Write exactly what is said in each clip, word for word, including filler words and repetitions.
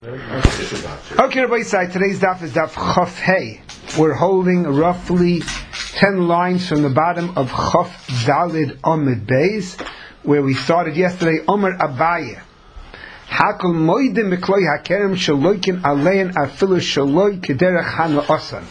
Okay, Rabbi Yisai, today's daf is daf Chaf Hey. We're holding roughly ten lines from the bottom of Chaf Dalid Amid Beis, where we started yesterday. Omer Abaye. Hakol moidim mikloy hakerem shaloikin alein afilu shaloi kederech hanu osan.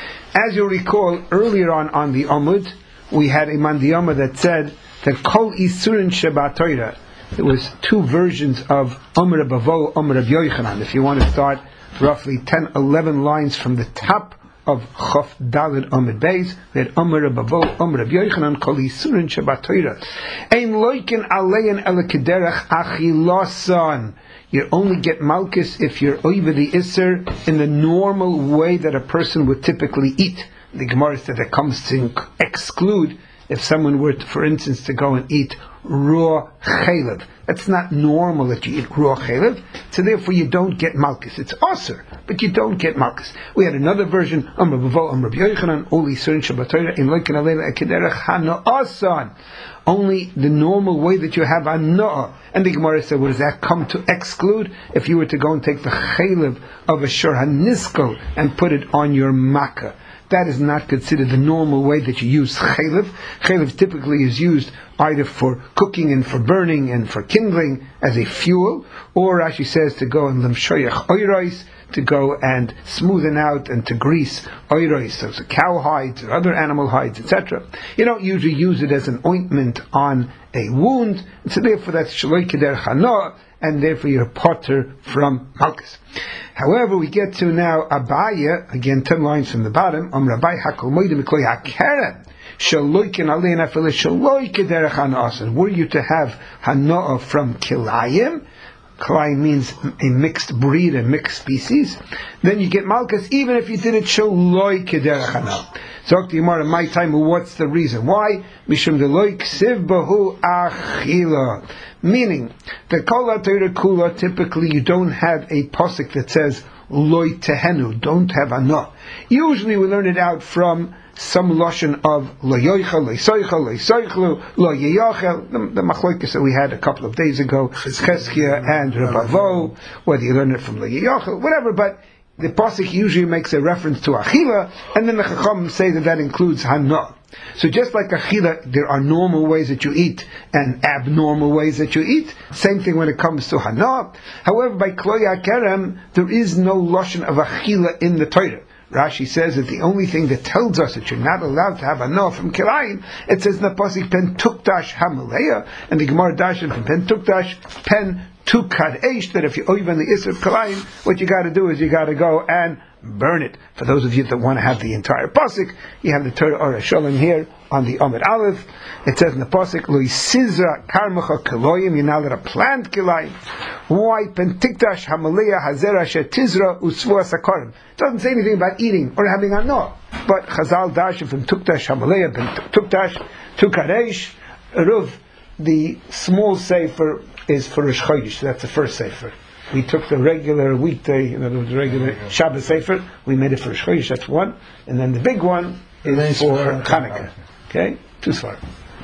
As you recall, earlier on on the Amud, we had a mandiyama that said that kol isurin sheba Torah. There was two versions of Omer Bavo, Omer Yochanan. If you want to start roughly ten, eleven lines from the top of Chaf Dalid Amid Beis, we had Omer Bavo, Omer Yochanan, Kol Yisurin Shabbat Torah. Ein loikin alein ele kederech achilasan. You only get malchus if you're over the Isser in the normal way that a person would typically eat. The Gemara said that comes to exclude if someone were, to, for instance, to go and eat raw chaylev. That's not normal that you eat raw chaylev, so therefore you don't get malchus. It's aser, but you don't get malchus. We had another version, Amr Bavo, Amr Yochanan, Oli Surin Shabbat Torah, in Loikin Aleila Kederech Hana Asan. Only the normal way that you have Anoah. And the Gemara said, what does that come to exclude? If you were to go and take the chaylev of a Shor HaNiskal and put it on your makkah, that is not considered the normal way that you use chaylev. Chaylev typically is used either for cooking and for burning and for kindling as a fuel, or Rashi says to go and limshoyach oiros, to go and smoothen out and to grease oiros, so it's cow hides or other animal hides, et cetera. You don't usually use it as an ointment on a wound, so therefore that's shaloi keder chana, and therefore you're potter from malchus. However, we get to now Abaya, again ten lines from the bottom, Om Rabbi Hakol Moedim Mikloy HaKerem, Shaloikin Alein Afele Shaloi Kederech Hanasan. Were you to have Hanoah from Kilayim, Kilayim means a mixed breed, a mixed species, then you get malchus even if you did it Shaloi Kederech Hanasan. So in my time, what's the reason? Why? Mishum deloy ksiv bahu achila. Meaning, the kol HaTorah kula, typically you don't have a pasuk that says loy tehenu, don't have anah. Usually we learn it out from some lashon of lo yoichel, lo soichel, lo soichlu, lo yeyachel. The, the machlokas that we had a couple of days ago, Cheskia and Rebavo, whether you learn it from lo yeyachel, whatever, but the pasuk usually makes a reference to achila, and then the chacham say that that includes hana. So just like achila, there are normal ways that you eat and abnormal ways that you eat. Same thing when it comes to hana. However, by kloya kerem, there is no lashon of achila in the Torah. Rashi says that the only thing that tells us that you're not allowed to have hana from kilayim, it says in the pasuk pen tuktash hamaleya, and the Gemara dashin from pen tuktash pen to kadesh, that if you oiv on the Isser of Kalayim, what you got to do is you got to go and burn it. For those of you that want to have the entire pasuk, you have the Torah Or Shalom here on the Amid Aleph. It says in the pasuk, Lo yisizra karmecha kiloyim, you're not allowed to plant kilayim. Why? Pentikdash hamaliyah hazera shetizra usvua sakarim. It doesn't say anything about eating or having anah. But Chazal Dash from Tukdash hamaliyah, Tukdash to kadesh, Ruv, the small sefer is for Rosh Chodesh. That's the first sefer. We took the regular weekday, you know, the regular Shabbos sefer. We made it for Rosh Chodesh. That's one, and then the big one is for Hanukkah. Okay, two svar.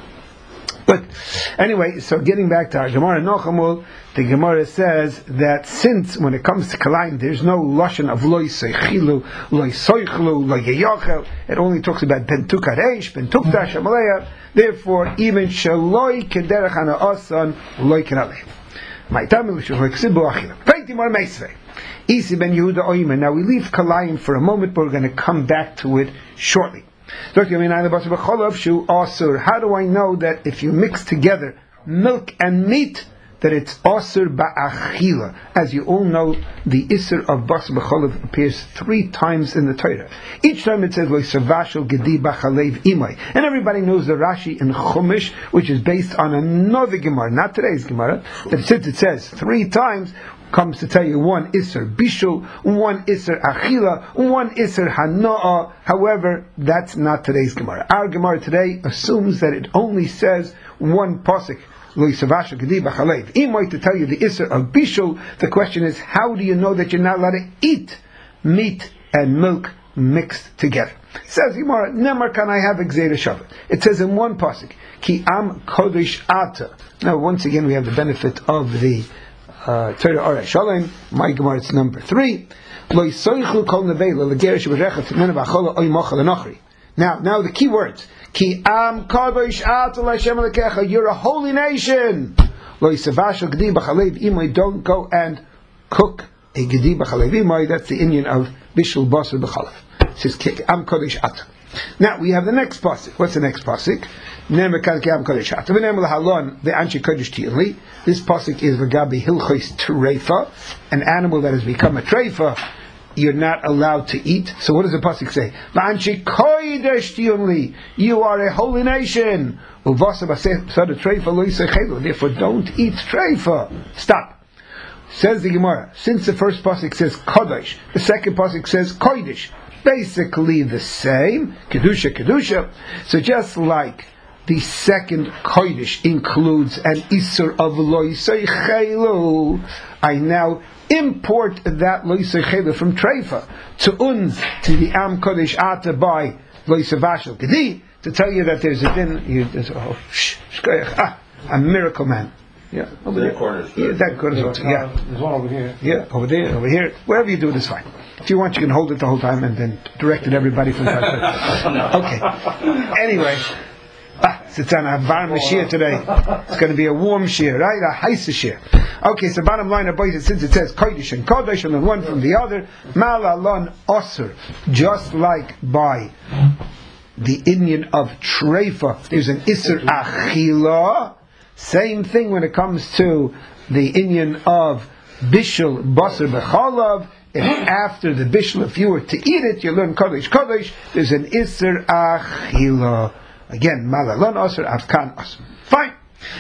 But anyway, so getting back to our Gemara Nochamul, the Gemara says that since when it comes to Kalayim, there's no lashon of loy seichilu, loy soichlu, loy yeyachel. It only talks about ben tukaresh, ben tukdash amaleya. Therefore, even shaloi kederech hana asan loy kenaleh. My tamil shaloi ksibu achila. Peitim or meisvei. Isi ben Yehuda oimer. Now we leave Kalayim for a moment, but we're going to come back to it shortly. How do I know that if you mix together milk and meat, that it's asur ba'achila? As you all know, the isur of basar b'cholav appears three times in the Torah. Each time it says lo'isavashel gedi b'chalev imay, and everybody knows the Rashi in Chumash, which is based on another Gemara, not today's Gemara, that since it says three times, comes to tell you one Isser Bishul, one Isser Achila, one Isser Hana'a. However, that's not today's Gemara. Our Gemara today assumes that it only says one Pasuk, Lo Yisavasha Gedi B'Chalev. Imay, to tell you the Isser of Bishul, the question is, how do you know that you're not allowed to eat meat and milk mixed together? It says Gemara, Nemar can I have Gzeira Shavit. It says in one Pasuk, Ki Am Kodesh Ata. Now once again we have the benefit of the uh, Torah Orah Shalom, my Gemara, it's number three. Now, now the key words. Ki am kadosh atal Hashem Elokecha. You're a holy nation. Don't go and cook a gedi b'chalev imay. That's the Indian of bishul basar b'chalev. It says am kadosh atal. Now we have the next pasuk. What's the next pasuk? This pasuk is v'gabi hilchos treifa, an animal that has become a treifa. You're not allowed to eat. So what does the pasuk say? You are a holy nation. Therefore, don't eat treifa. Stop. Says the Gemara. Since the first pasuk says kodesh, the second pasuk says kodesh. Basically the same. Kedusha, kedusha. So just like the second kodesh includes an isur of lo yisaychelu, I now import that lo yisaychelu from treifa to uns, to the am kodesh ata by lo yisavashel kedi, to tell you that there's a din, you, there's a, oh, shh, ah, a miracle man. Yeah, over there. Corners, yeah, that corner. Yeah, there's one over here. Yeah, over there, over here. Wherever you do it is fine. If you want, you can hold it the whole time and then direct it everybody from the side. Okay. Anyway. Ah, it's on a warm shear today. It's going to be a warm shear, right? A heiser shear. Okay, so bottom line about it, since it says kodesh and kodesh and one from the other, malalon osir, just like by the Indian of treifa, there's an isser achila. Same thing when it comes to the Indian of bishul basar b'chalav. If after the bishul, if you were to eat it, you learn kodesh kodesh. There's an isser achila. Again, malalon asr, afkan asr. Fine.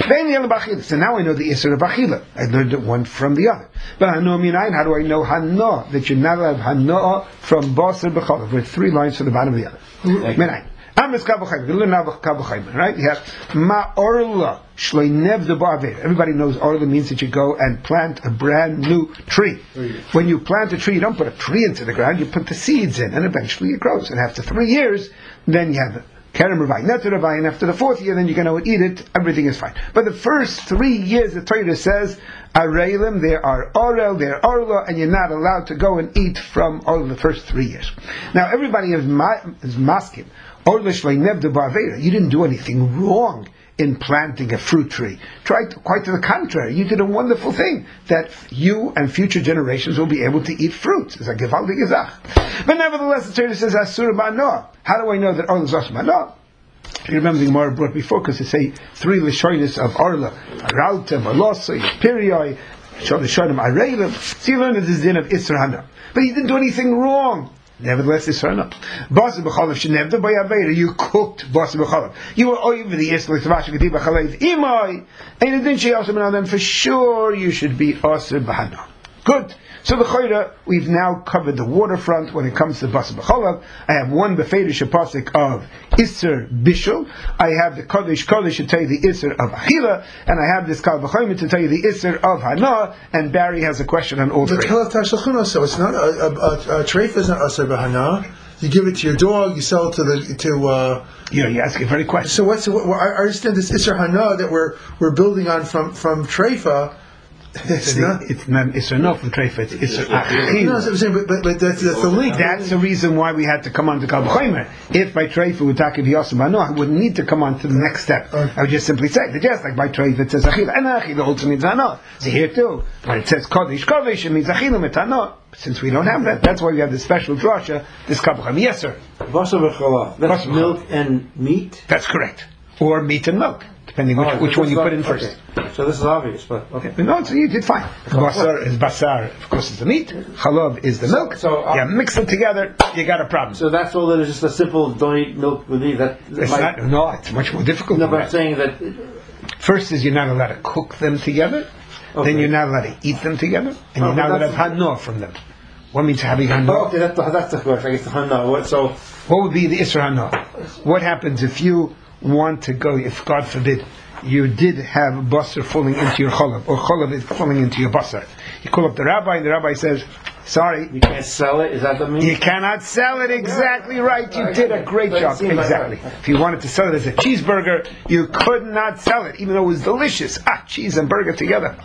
So now I know the isser of achila. I learned it one from the other. But hano minayin, how do I know hano? That you're not allowed hano from basar b'chalav. With three lines from the bottom of the other. Minayin. Amis kabuchayim. You learn now kabuchayim, right? You have ma orla shloi nevda ba'aver. Everybody knows orla means that you go and plant a brand new tree. When you plant a tree, you don't put a tree into the ground. You put the seeds in, and eventually it grows. And after three years, then you have Kerem Ravai, not to Ravai, and after the fourth year, then you're going to eat it, everything is fine. But the first three years, the Torah says, Areilim, there are Orel, there are Orla, and you're not allowed to go and eat from Orla the first three years. Now, everybody is, ma- is masking, Orla Shlei Nevda Ba'avera, you didn't do anything wrong in planting a fruit tree. Try to, quite to the contrary, you did a wonderful thing, that you and future generations will be able to eat fruits. It's a gewaldige Zach. But nevertheless, the Torah says, Asur Ma'anoah. How do I know that Orla is Asur Ma'anoah? You remember the Gemara brought before, because they say three Lashonis of Orla, Aralta, Malosai, Pirioi, Shonim Areilim. So you learn that this is din of Isra Hana. But he didn't do anything wrong. Nevertheless, it's turned up. Basar b'chalav shenevda b'yaveira. You cooked basar b'chalav. You were over the isla tavash gedi b'chalev imay. And it didn't say also then for sure you should be asr b'hana. Good. So the chayra, we've now covered the waterfront when it comes to basar b'chalav. I have one befedish pasuk of iser bishul. I have the kodesh kodesh to tell you the iser of achila, and I have this kal b'chayim to tell you the iser of hana. And Barry has a question on all three. So it's not a, a, a, a treif is not asr b'hana. You give it to your dog. You sell it to the to. Uh, yeah, you ask a very question. So what's what, I understand this iser hana that we're we're building on from from treifa. It's so not. The, it's not. It's enough from treifa. It's it's achil. No, I'm saying, but, but, but that's, that's the link. That's the reason why we had to come on to kal b'chaymer. If by treifa would take yosem bano, I wouldn't need to come on to the next step. Okay. I would just simply say that just like by treifa it says achil, and achil also means hana. So here too, when it says kodesh kodesh, it means achil mit hana. Since we don't have that, that's why we have this special drasha, this kal b'chaymer. Yes, sir. Basar b'chalav. That's milk and meat. That's correct. Or meat and milk, depending which, oh, which one you put in first. Okay. So this is obvious, but okay. No, so you did fine. Basar is basar, of course, is the meat. Chalav is the milk. So, uh, yeah, mix them together, you got a problem. So that's all. That is just a simple don't eat milk with meat. That it's not, no, it's much more difficult. No, than but that. I'm saying that first is you're not allowed to cook them together. Okay. Then you're not allowed to eat them together, and oh, you're not allowed to have hana from them. What means having hana? Oh, okay, that, that's the question. I guess the hana. What so? What would be the isra hana? What happens if you want to go, if God forbid, you did have basar falling into your cholav, or cholav is falling into your basar. You call up the rabbi, and the rabbi says, sorry. You can't sell it? Is that the mean? You cannot sell it, exactly right. You did a great job. Exactly. If you wanted to sell it as a cheeseburger, you could not sell it, even though it was delicious. Ah, cheese and burger together. Ah,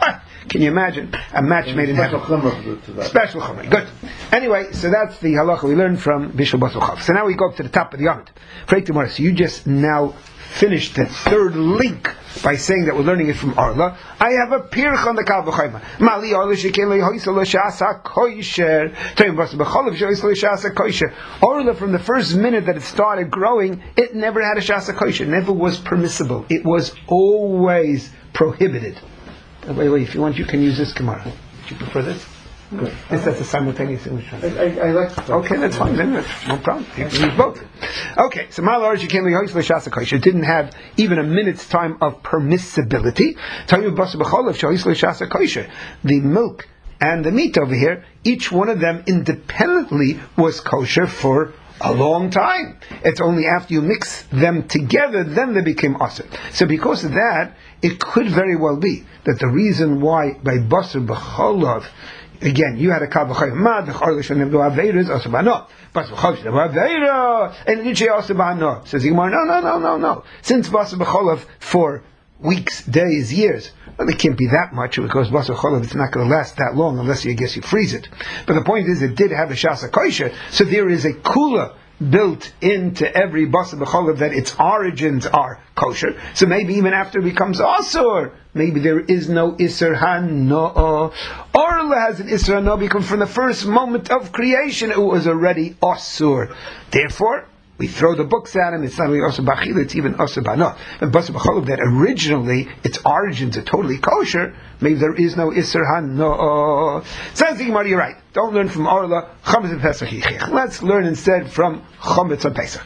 Can you imagine a match made in heaven? Special chumrah. Good. Anyway, so that's the halacha we learned from Bishul Basel Chav. So now we go up to the top of the Yamid. So you just now finished the third link by saying that we're learning it from Arla. I have a pirch on the Kal V'chayma. Mali Arla shekin lehoisel l'shasa koisher. Toyim Basel B'cholav shoisel l'shasa koisher. Arla, from the first minute that it started growing, it never had a shasa koisher. It never was permissible. It was always prohibited. Wait, wait, if you want, you can use this Gemara. Would you prefer this? Good. This that's a simultaneous English translation. I, I, I like to Okay, that's fine. Then that's no problem. You can use both. Okay, so Malar Shekin Lehois L'Shasa Koisher didn't have even a minute's time of permissibility. Tayu Basa B'cholav Shois L'Shasa Koisher. The milk and the meat over here, each one of them independently was kosher for a long time. It's only after you mix them together then they became asr. So because of that, it could very well be that the reason why by Basar B'cholav, again, you had a kal v'chayim mad v'chayim shenem do aveiros asubano, but v'chayim shenem aveiro and it didn't asubano. Says Gemara, no, no, no, no, no. Since basar b'cholav for weeks, days, years, well, it can't be that much because basar b'cholav it's not going to last that long unless you I guess you freeze it. But the point is, it did have a shasa kosher, so there is a kula built into every basar b'cholav that its origins are kosher. So maybe even after it becomes asur, maybe there is no isur hano. Orla has an isur hano because from the first moment of creation it was already asur. Therefore, we throw the books at him. It's not only asur b'achila, it's even asur b'hano. And basar b'cholav that originally its origins are totally kosher, maybe there is no isur hano. Says the Gemara, you're right. Don't learn from Orla. Chametz Pesach yichich. Let's learn instead from Chametz on Pesach.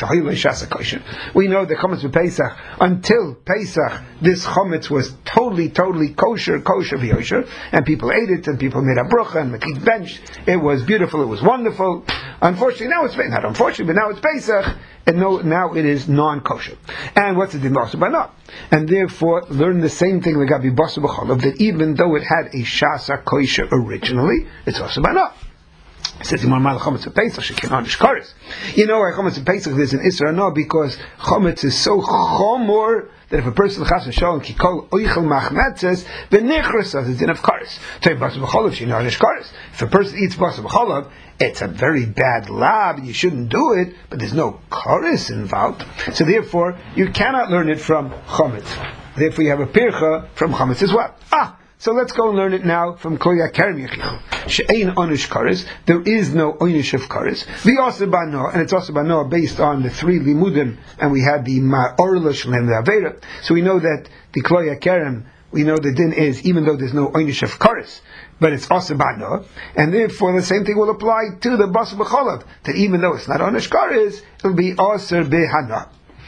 We know that Chametz Pesach, until Pesach, this Chametz was totally, totally kosher, kosher v'yosher, and people ate it, and people made a bracha and makik bench. It was beautiful. It was wonderful. Unfortunately, now it's not unfortunately, but now it's Pesach, and no, now it is non-kosher. And what's the din basar b'hana? And therefore, learn the same thing like Gabi basar b'cholav, that even though it had a shasa kosher originally, it's basar b'hana. It says, you know why Chometz in Pesach there's an Isra? No, because Chometz is so chomor that if a person chas v'shalom kikol oichel machmetzes b'nichras as it's in of kares. Tei basar b'cholav she'narish kares. If a person eats basar b'cholav, it's a very bad lab, you shouldn't do it, but there's no kares involved. So therefore, you cannot learn it from Chometz. Therefore, you have a pircha from Chometz as well. Ah! So let's go and learn it now from Kloya Kerem Yechichu. She'ein onish kares. There is no onish of kares. The asur b'hano, and it's asur b'hano based on the three limudim, and we had the ma'orla shlem ve'avera. So we know that the Kloya Kerem, we know the din is, even though there's no onish of kares, but it's asur b'hano, and therefore the same thing will apply to the basar b'cholav, that even though it's not onish kares, it'll be asur b'hano.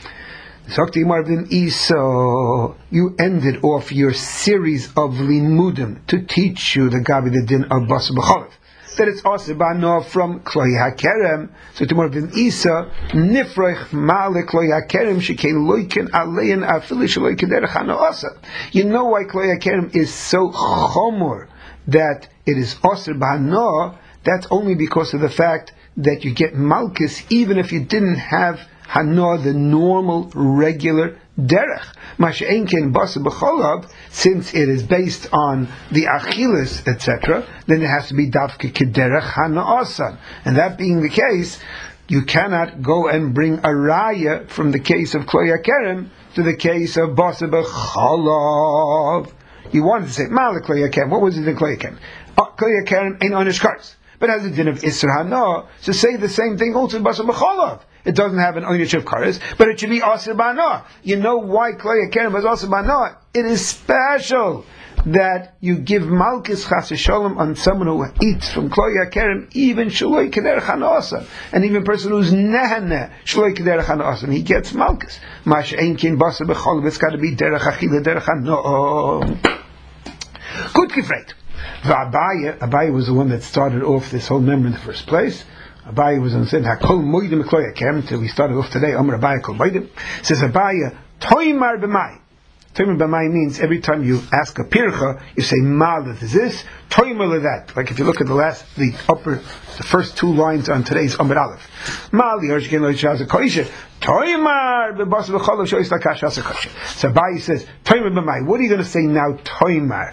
You ended off your series of limudim to teach you the gabi the din of basar b'cholav, that it's asur b'hano from Kloy HaKerem. So tomorrow bin Isa nifroich male Kloy HaKerem shekei loiken alein afili shaloiken derech hano asa. You know why Kloy HaKerem is so chomor that it is asur b'hano? That's only because of the fact that you get malchus even if you didn't have hano, the normal, regular derech. Masha'enken basar b'cholav, since it is based on the achilas, et cetera, then it has to be davke kederech hana'asan. And that being the case, you cannot go and bring a raya from the case of Kloya Kerem to the case of basar b'cholav. You wanted to say, Ma'ale Kloya Kerem. What was it in Kloya Kerem? Kloya Kerem ain't onish kares, but has a din of isra hano. So say the same thing also in basar b'cholav. It doesn't have an onish of kares, but it should be asur b'hano. You know why Kloya Kerem was asur b'hano? It is special that you give malchus chas v'shalom on someone who eats from Kloya Kerem, even shaloi kederech hanoasa, and even a person who's nehane shaloi kederech hanoasa, he gets malchus. Mash einkin basar b'cholav, it's got to be derech achila derech hano. Good gefreit. Abaye, Abaye was the one that started off this whole member in the first place. Abaye was on saying Hakol Moedim Kloya Kerem until we started off today. Amar Abaye Kol Moedim says Abaye Toimar B'mai. Toimar B'mai means every time you ask a pircha, you say Malad is this, Toimar that. Like if you look at the last, the upper, the first two lines on today's Amar Aleph. Mali Arshkin Lo Yishaz HaKoishe Toimar B'basar b'cholav Shoyis Lakash HaKoishe. So Abaye says Toimar B'mai. What are you going to say now? Toimar.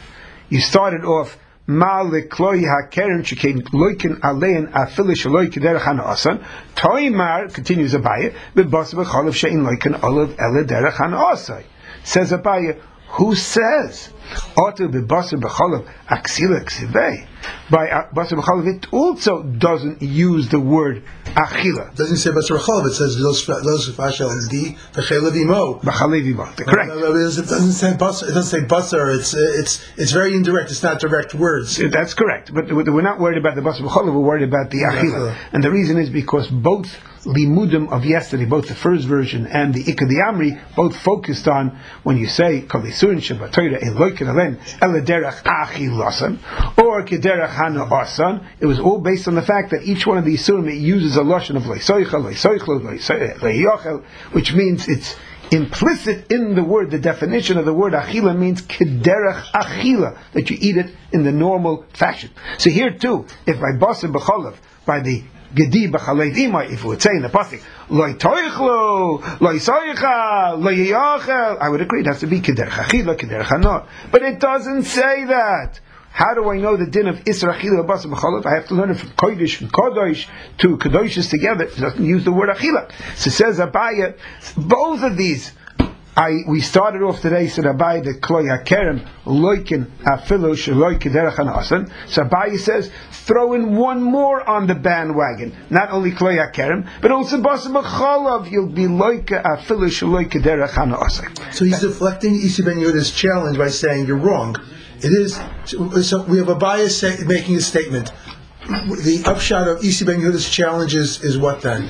you started off Malik Kloy HaKeren Shekain Loikin Alein Afili Shaloi Kederach HaNa'asan. Toimar continues Abaye B'Bas B'Chalav Shein Loikin Olav Ele Derech HaNa'asai. Says Abaye, who says Otu B'Bas B'Chalav Aksila Ksivei? By Bas B'Chalav it also doesn't use the word Achila. It doesn't say Basar B'Chalav. It says Los Fashal and D B'Chalav Imo. B'Chalav Imo. Correct. It doesn't say Basar. It doesn't say Basar. It's it's it's very indirect. It's not direct words. That's correct. But we're not worried about the Basar B'Chalav. We're worried about the Achila. And the reason is because both limudim of yesterday, both the first version and the Ikad Amri, both focused on when you say Kalisur Shabbatayra Eloikin Alen Elederach Achilasan or Kederach Hana Asan. It was all based on the fact that each one of these surim it uses a lashon of Leisoicha, Leisoichlo, Leiyochel, which means it's implicit in the word. The definition of the word Achila means Kederach Achila, that you eat it in the normal fashion. So here too, if by Basar B'Chalav, by the Gedi b'chalev imay, if we would say in the pasuk, loy toichlo, loy soicha, loy yachel, I would agree it has to be kederach achila, kederach hanor. But it doesn't say that. How do I know the din of Isra Achila Basar B'Chalav? I have to learn it from Kodesh and Kodesh to Kodoshes together. It doesn't use the word Achila. So says Abaye, both of these. I we started off today, said Abaye, the Kloy HaKerem Loikin Afilu Shaloi Kederach HaNa'asan. So Abaye says, throw in one more on the bandwagon. Not only Kloy HaKerem, but also Basar B'Chalav. You'll be Loika Afilu Shaloi Kederach HaNa'asan. So he's deflecting Isi Ben Yehuda's challenge by saying you're wrong. It is. So we have Abaye say, making a statement. The upshot of Isi Ben Yehuda's challenge is, is what then?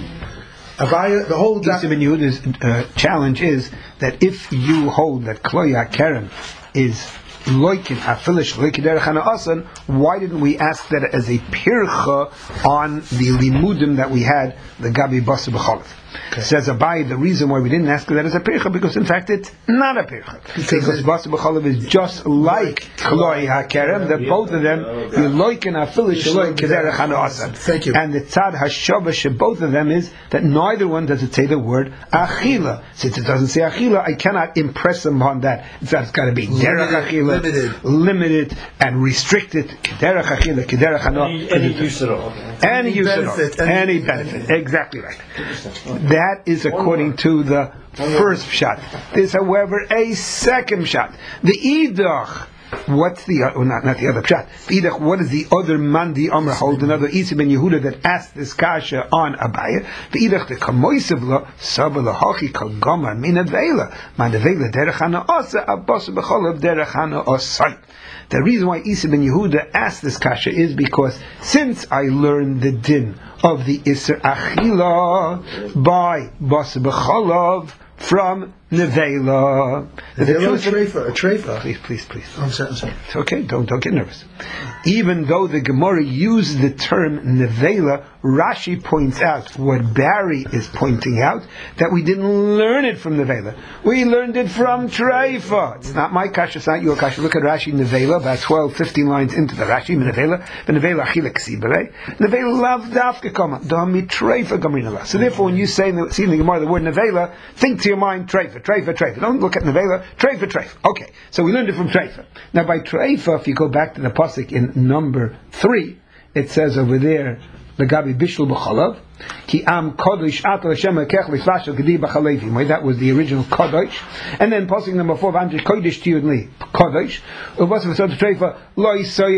Abaye, the whole Isi Ben Yehuda's uh, challenge is that if you hold that Kloy HaKerem is Loikin Afilish Loikiderach HaNa'asan, why didn't we ask that as a pircha on the limudim that we had, the Gabi Basar B'Chalav? Okay. Says Abaye, the reason why we didn't ask that as a pircha, because in fact it's not a pircha. Because Basar B'Chalav is just like Kloy HaKerem, that both of them, you Loikin Afilish Loikiderach HaNa'asan. Thank you. And the Tzad HaShavash of both of them is that neither one does it say the word Achila. Since it doesn't say Achila, I cannot impress them on that. It's got to be Derech Achila. Limited. limited and restricted. Kederach Achila, Kederach Hana. Any use at all. Any use at all. benefit, Any any- benefit. Exactly right. That is according to the first shot. There's, however, a second shot. The Idach. What's the oh, not not the other shot? The Idach. What is the other Mandi Amr hold? Another Isi Ben Yehuda that asked this kasha on Abaye. The Idach the Kamoisevla Sabala Hachi Kagama Minavela Manavela Derechana Asa Abbas B'Chalav Derechana Osai. The reason why Isi Ben Yehuda asked this kasha is because since I learned the din of the Isser Achila by Basar B'Chalav from Nevela. The Nevela, a treifa, a treifa. Please, please, please. I'm sorry, I'm sorry. It's okay, don't, don't get nervous. Even though the Gemara used the term Nevela, Rashi points out what Barry is pointing out, that we didn't learn it from Nevela. We learned it from Treifa. It's not my kasha, it's not your kasha. Look at Rashi Nevela, about twelve, fifteen lines into the Rashi, Nevela, Nevela Achila Ksibere, Nevela Lav Dafka Kama, Dami Treifa Gamrinala. So therefore, when you say in the, see in the Gemara the word Nevela, think to your mind Treifa, Treifa, Treifa. Don't look at Nevela, Treifa, Treifa. Okay, so we learned it from Treifa. Now by Treifa, if you go back to the pasuk in number three, it says over there, the Gabi Bishul B'Chalav, Ki Am Kodesh Atal Hashem Ekech Lifashel Gedi B'Chalevi. That was the original Kodesh. And then pasuk number four, V'Amti Kodesh Tiyudli Kodesh. Uvas V'Sod Treifa Lo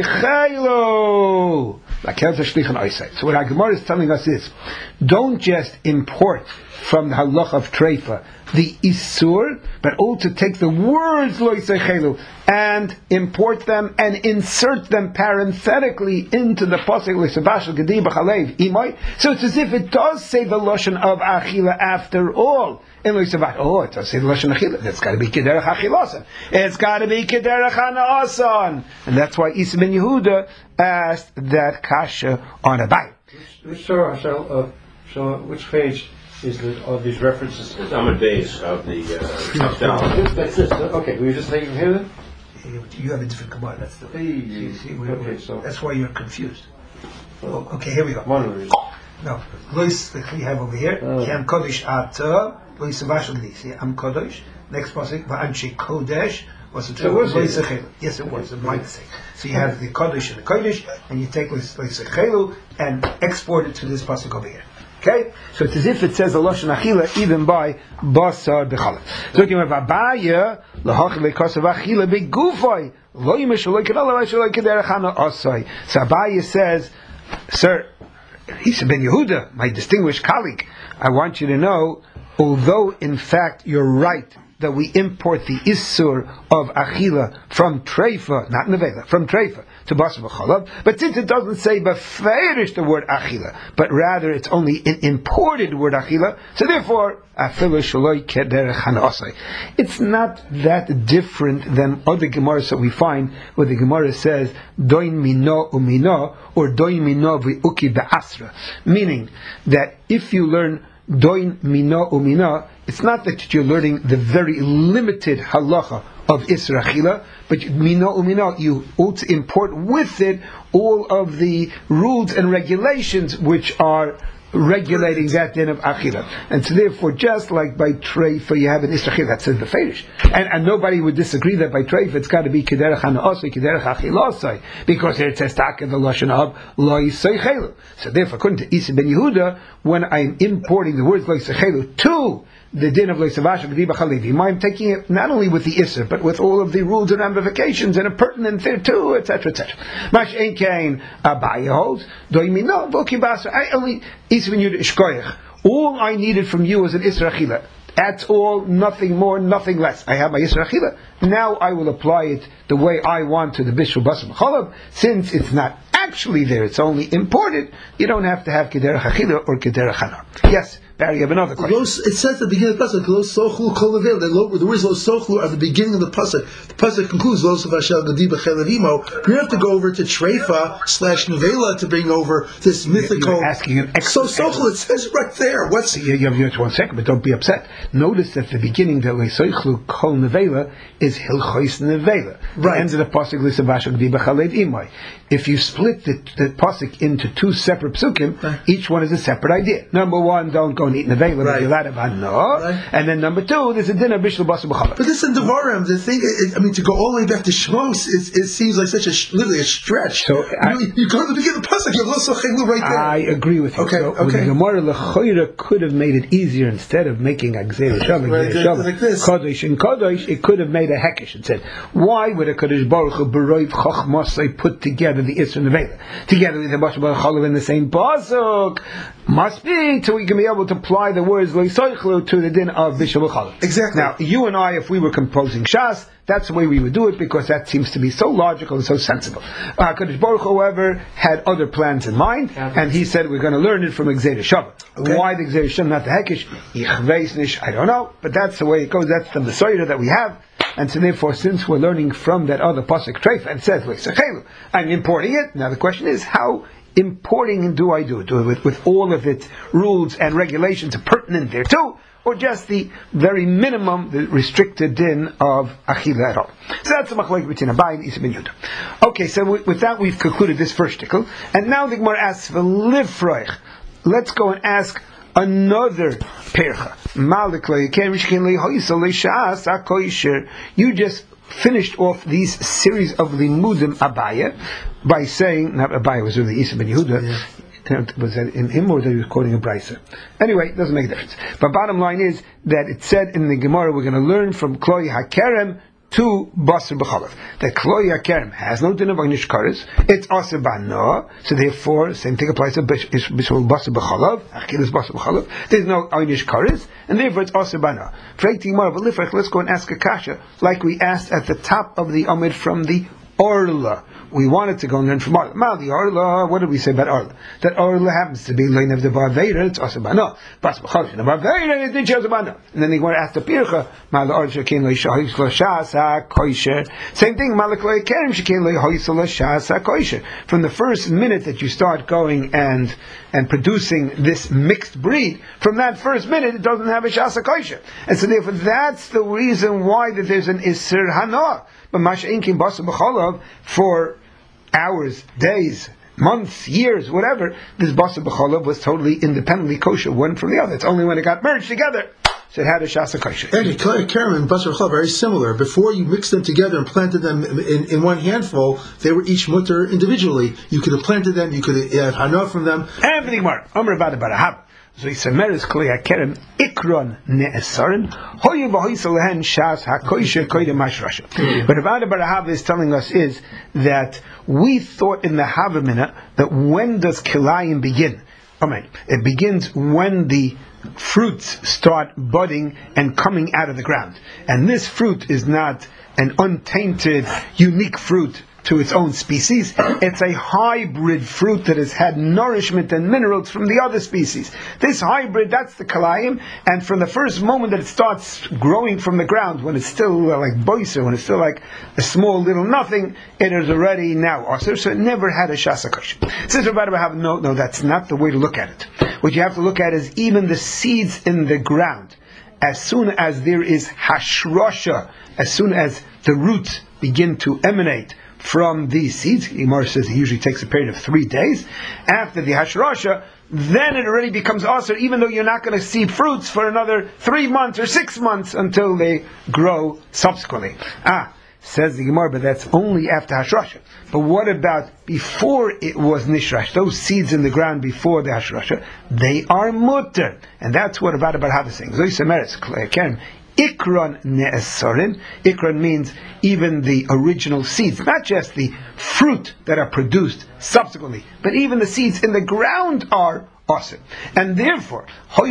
Yisoychaylo. Lakel Tashlichan Oisay. So what our Gemara is telling us is, don't just import from the halach of Treifa the Isur, but also take the words Lo Yisoychaylo and import them and insert them parenthetically into the pasuk L'Sabashel Gedi B'Chalev Imay. So it's as if it does say the lashon of Achila after all. In L'Sabashel, oh, it does say the lashon Achila. That's got to be Kederach Achilasan. It's got to be Kederach Hana'asan. And that's why Isi Ben Yehuda asked that kasha on Abaye. Which Torah, so, uh, so which page is the, of these references? It's on the base of the uh, top down. That's this. Okay, we were just taking here then? You have a different Gemara. That's the See, see, we- okay, so that's why you're confused. Oh, okay, here we go. one reason. No, Lois, like we have over here. Oh. Ki am Kodesh Ata, Lois Savashal Gdi. See, am Kodesh. Next pasuk, Va'anshi Kodesh, Was it? It was Lois Chelu. Yes, it was. My mistake. So you have the Kodesh and the Kodesh, and you take Lois Chelu and export it to this pasuk over here. Okay, so it's as if it says a lashon achila even by basar bechallah. So looking at Abaya, lahachil lekasav achila begufay, lo yimeshul lekedala v'shul lekederachana asay. So Abaya says, sir, Isa ben Yehuda, my distinguished colleague, I want you to know, although in fact you're right that we import the Issur of Achila from Treifa, not Nevela, from Treifa to Basar B'chalav, but since it doesn't say Beferish the word Achila, but rather it's only an imported word Achila, so therefore, Afilu Shaloi Kederech Hanasai. It's not that different than other Gemaras that we find where the Gemara says, Doin Mino Umino, or Doin Mino V'uki Be'asra, meaning that if you learn Doin Mino Umina, it's not that you're learning the very limited halacha of Isra Achila, but Mino Umina, you ought to import with it all of the rules and regulations which are regulating that din of Achila. And so therefore, just like by Treifa you have an Isra Achila, that says the Ferish. And, and nobody would disagree that by Treifa it's got to be Kederech Hanaosai, Kederech Achilasai, because there it says Taka the Lashon of Lo Yisai Chelu. So therefore, according to Isa ben Yehuda, when I'm importing the words Lo Yisai Chelu to the din of Leisavasha Gdiba Chalevi, I'm taking it not only with the Isser, but with all of the rules and ramifications and a pertinent there too, et cetera, et cetera. Mash Ein Kain Abaya holds, Doimino, Vokibasa, I only, Isa ben Yehuda Ishkoyach, all I needed from you was an Isra Achila. That's all, nothing more, nothing less. I have my Yisra Achila. Now I will apply it the way I want to the Bishul Basar B'chalav. Since it's not actually there, it's only imported, you don't have to have Kederech Achila or Kederech Hana. Yes, Barry, you have another question. It says at the beginning of the pasuk, "Lo sochlu kol level." The words "lo sochlu" are the beginning of the pasuk. The pasuk concludes "Lo sofashel gadi b'chelavimo." You have to go over to Treifa slash Nevela to bring over this mythical. You're asking an so sochlu. It says right there. What's you, you have just one second, but don't be upset. Notice that the beginning that "Lo sochlu kol nevela" is Hilchos Nevela. Right. The end of the pasuk "Lo sofashel gadi b'chelavimo." If you split the, the pasuk into two separate psukim, right, each one is a separate idea. Number one, don't go and eat nevela, right, but you're allowed to have no. Right. And then number two, there's a din of bishul basar b'chalav. But this in Devarim, the thing, I mean, to go all the way back to Shmos, it, it seems like such a literally a stretch. So you, I, know, you go to the beginning of the pasuk, you have lo sochelu right there. I agree with you. Okay, so okay. The Gemara lechoira could have made it easier instead of making a gzeir shalom, right, like this, kodesh and kodesh. It could have made a hekesh. It said, why would a kodesh baruch hu b'roiv chachmasay put together the isra nevela together with the basar b'chalav in the same pasuk? Must be till we can be able to apply the words loisoichlu to the din of bishul b'chalav. Exactly. Now, you and I, if we were composing Shas, that's the way we would do it because that seems to be so logical and so sensible. Uh, Kadosh Baruch Hu, however, had other plans in mind, and he said we're going to learn it from Gzeir Shabbat. Okay. Why the Gzeir Shabbat, not the Hekesh? Ich weiß nicht, I don't know, but that's the way it goes. That's the Messiah that we have. And so therefore, since we're learning from that other pasuk Treifa and says I'm importing it. Now the question is, how importing do I do it? Do it with, with all of its rules and regulations pertinent there too, or just the very minimum, the restricted din of Achila at all? So that's the machlokes between Abai and Isa ben Yehuda. Okay, so with, with that we've concluded this first tickle, and now the Gemara asks v'lifroich. Let's go and ask another percha. You just finished off these series of limudim Abaya by saying, not Abaya, was really Isa ben Yehuda. Yeah. Was that in him or that he was quoting a brisa? Anyway, it doesn't make a difference. But bottom line is that it said in the Gemara, we're going to learn from Kloi HaKerem to Basar B'chalav. That Kloi HaKerem has no din of Einish Kares. It's Aser B'Noah. So therefore, same thing applies to Bishul Basar B'chalav. Achilas Basar B'chalav. There's no Einish Kares, and therefore it's Aser B'Noah. Let's go and ask a kasha, like we asked at the top of the Amid from the Orla. We wanted to go and learn from Orla. Mal the Orla, what did we say about Orla? That Orla happens to be Lein of the Bavera, it's also Bano. Bas B'chalav, the Bavera, it didn't show the Bano. And then they want to ask the Pircha, Mal the Orla, Shekin Loi Shahis Lashas HaKoisher. Same thing, Malak Loi Kerem, Shekin Loi Hois Lashas HaKoisher. From the first minute that you start going and and producing this mixed breed, from that first minute it doesn't have a Shas HaKoisher. And so therefore that's the reason why that there's an Isser Hanoah. But Masha'inkin Basar B'chalav, for hours, days, months, years, whatever, this Basar B'chalav was totally independently kosher, one from the other. It's only when it got merged together, so it had a shasa kosher. And Kerem and Basar Chal are very similar. Before you mixed them together and planted them in, in one handful, they were each mutter individually. You could have planted them, you could have hana from them. Everything more. Amr Bada Barahab. So he said, Meres Kli HaKerem, Ikron Ne'esarin, Hoye V'hoysa Lehen Shas HaKoishe Koydem Mashrasha. But Bada Barahab is telling us is that we thought in the Havamina that when does Kilayim begin? I mean, it begins when the fruits start budding and coming out of the ground. And this fruit is not an untainted, unique fruit to its own species. It's a hybrid fruit that has had nourishment and minerals from the other species. This hybrid, that's the kalayim, and from the first moment that it starts growing from the ground, when it's still uh, like boiser, when it's still like a small little nothing, it is already now osir, so it never had a shasakosh. Since we're about to have no, no, that's not the way to look at it. What you have to look at is even the seeds in the ground. As soon as there is hashrosha, as soon as the roots begin to emanate from these seeds, Gemara says it usually takes a period of three days. After the hashrasha, then it already becomes asr, even though you're not going to see fruits for another three months or six months until they grow subsequently. Ah, says the Gemara, but that's only after hashrasha. But what about before it was nishrash? Those seeds in the ground before the hashrasha, they are mutter, and that's what about about how saying. Ikron ne'esarin. Ikron means even the original seeds, not just the fruit that are produced subsequently, but even the seeds in the ground are awesome. And therefore,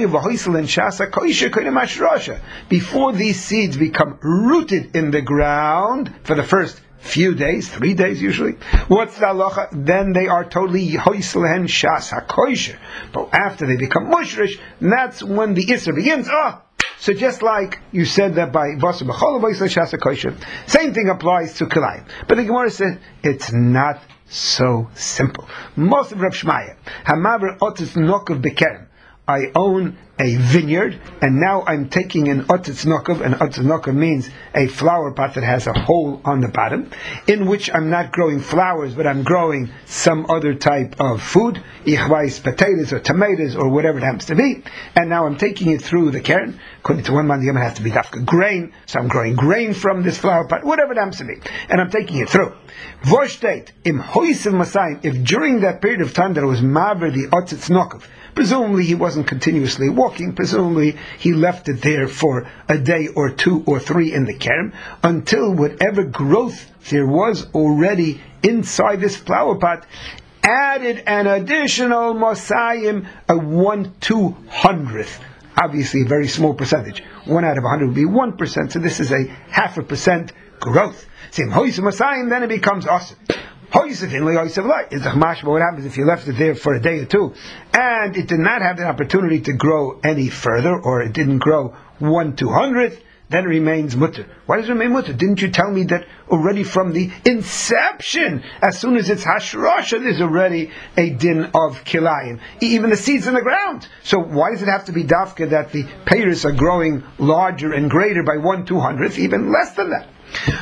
before these seeds become rooted in the ground for the first few days, three days usually, what's the halacha? Then they are totally hoislehen shas hakoisher. But after they become mushrish, that's when the isra begins. Oh, so just like you said that by Vasar B'chol V'Yisrael Shasa Kosher, same thing applies to Kilayim. But the Gemara said it's not so simple. Most of Rav Shmaya, Hamaver Otis Nokov Bekerem. I own a vineyard, and now I'm taking an otzitz nokov, and otzitz nokov means a flower pot that has a hole on the bottom, in which I'm not growing flowers, but I'm growing some other type of food, ichvais, potatoes, or tomatoes, or whatever it happens to be, and now I'm taking it through the keren. According to one man, the Yemen has to be dafka grain, so I'm growing grain from this flower pot, whatever it happens to be, and I'm taking it through. Vorstate, im hoisiv masayim, if during that period of time that it was maver the otzitz nokov, presumably he wasn't continuously walking, presumably he left it there for a day or two or three in the kerem, until whatever growth there was already inside this flower pot added an additional mosayim, a one two hundredth. Obviously a very small percentage. One out of a hundred would be one percent, so this is a half a percent growth. Same hois mosayim, then it becomes awesome. What happens if you left it there for a day or two and it did not have the opportunity to grow any further, or it didn't grow one two hundredth? Then it remains mutter. Why does it remain mutter? Didn't you tell me that already from the inception, as soon as it's hashrasha, there's already a din of kilayim, even the seeds in the ground? So why does it have to be dafka that the peiros are growing larger and greater by one two hundredth, even less than that?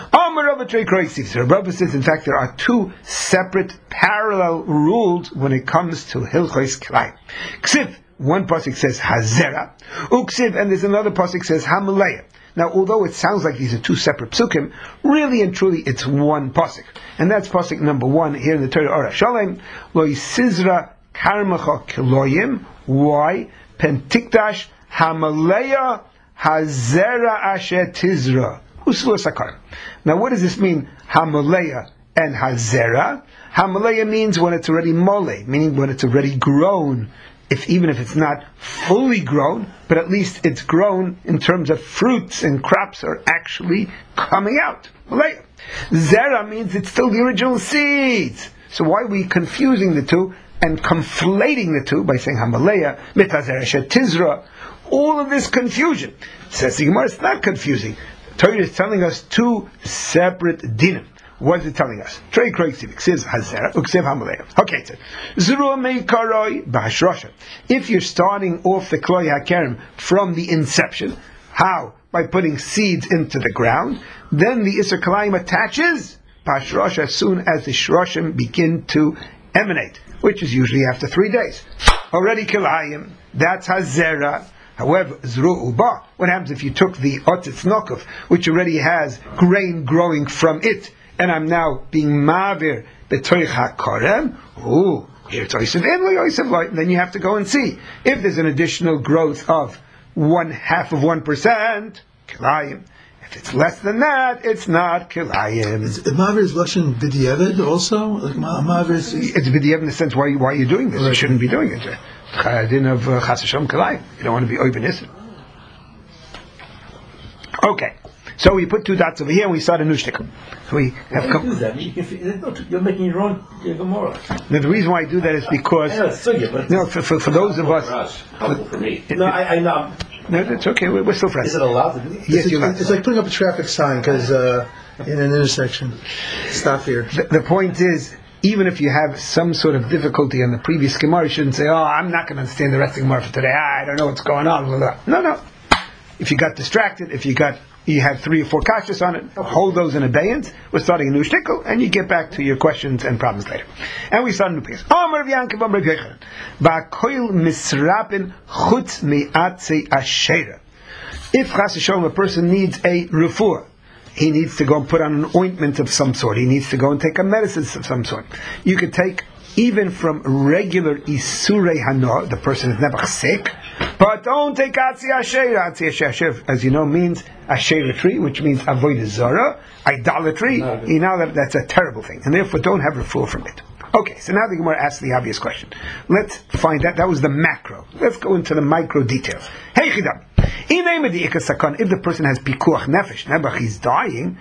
Rabbi says, in fact, there are two separate parallel rules when it comes to Hilchos Kilayim. Ksiv, one pasuk says Hazera, Uksiv, and there's another pasuk says Hamaleya. Now, although it sounds like these are two separate psukim, really and truly it's one pasuk, and that's pasuk number one here in the Torah Ora Shalem. Lo Yisizra Karmacha Kiloyim. Why? Pentikdash Hamaleya Hazera Asher Tizra. Now, what does this mean? Hamaleya and Hazera. Hamaleya means when it's already mole, meaning when it's already grown. If even if it's not fully grown, but at least it's grown in terms of fruits and crops are actually coming out. Malaya. Zera means it's still the original seeds. So why are we confusing the two and conflating the two by saying Hamaleya, Mitazera Shetizra? All of this confusion. Says the Gemara, it's not confusing. Torah is telling us two separate dinim. What is it telling us? Trey Kroiksiv says Hazera, Uksiv Hamaleya. Okay, so Zuru Meikaroi B'Hashrasha. If you're starting off the Kloi HaKerem from the inception, how? By putting seeds into the ground, then the Isser Kilayim attaches B'Hashrasha as soon as the Shroshim begin to emanate, which is usually after three days. Already Kilayim, that's Hazera. However, Zru Uba, what happens if you took the Otzitz Nokov, which already has grain growing from it, and I'm now being Mavir B'Toich HaKarem? Ooh, here it's Oisav in, Oisav light. Then you have to go and see. If there's an additional growth of one half of one percent, Kilayim. If it's less than that, it's not Kilayim. Is Mavir is Lashon B'diavad also? Like Mavir is... It's B'diavad in the sense why, why are you doing this? Right. You shouldn't be doing it. Chayadin of Chas Hashem Kilayim. You don't want to be Oiv Nissen. Okay. So we put two dots over here and we start a new shtickle. So we have come. Do that? You can, you're making your own your Gemara. Now the reason why I do that is because I know, it's sugi, but no, for, for, for those of us. For us. For, for me. No, I, I know. No, that's okay. We're, we're still friends. Is it allowed to do that? Yes, it's, you're allowed. It's like putting up a traffic sign because uh, in an intersection. Stop here. The, the point is, even if you have some sort of difficulty on the previous Gemara, you shouldn't say, "Oh, I'm not going to understand the rest of the Gemara for today. I don't know what's going on." Blah, blah. No, no. If you got distracted, if you got you had three or four kashas on it, hold those in abeyance. We're starting a new shtickle, and you get back to your questions and problems later. And we start a new piece. Amar Yankov Amar Yochanan, Ba'koil misrapin chutz mi'atzei asheira. If chas v'sholom a person needs a refuah, he needs to go and put on an ointment of some sort. He needs to go and take a medicine of some sort. You could take even from regular isurei hana, the person is never sick, but don't take atzi asheira. Atzi asheira, as you know, means asheira, which means avodah zara, idolatry. You know that that's a terrible thing, and therefore don't have refuah from it. Okay, so now the Gemara asks the obvious question. Let's find out. That was the macro. Let's go into the micro details. Hey chidam, if the person has pikuach nefesh, nebuch he's dying,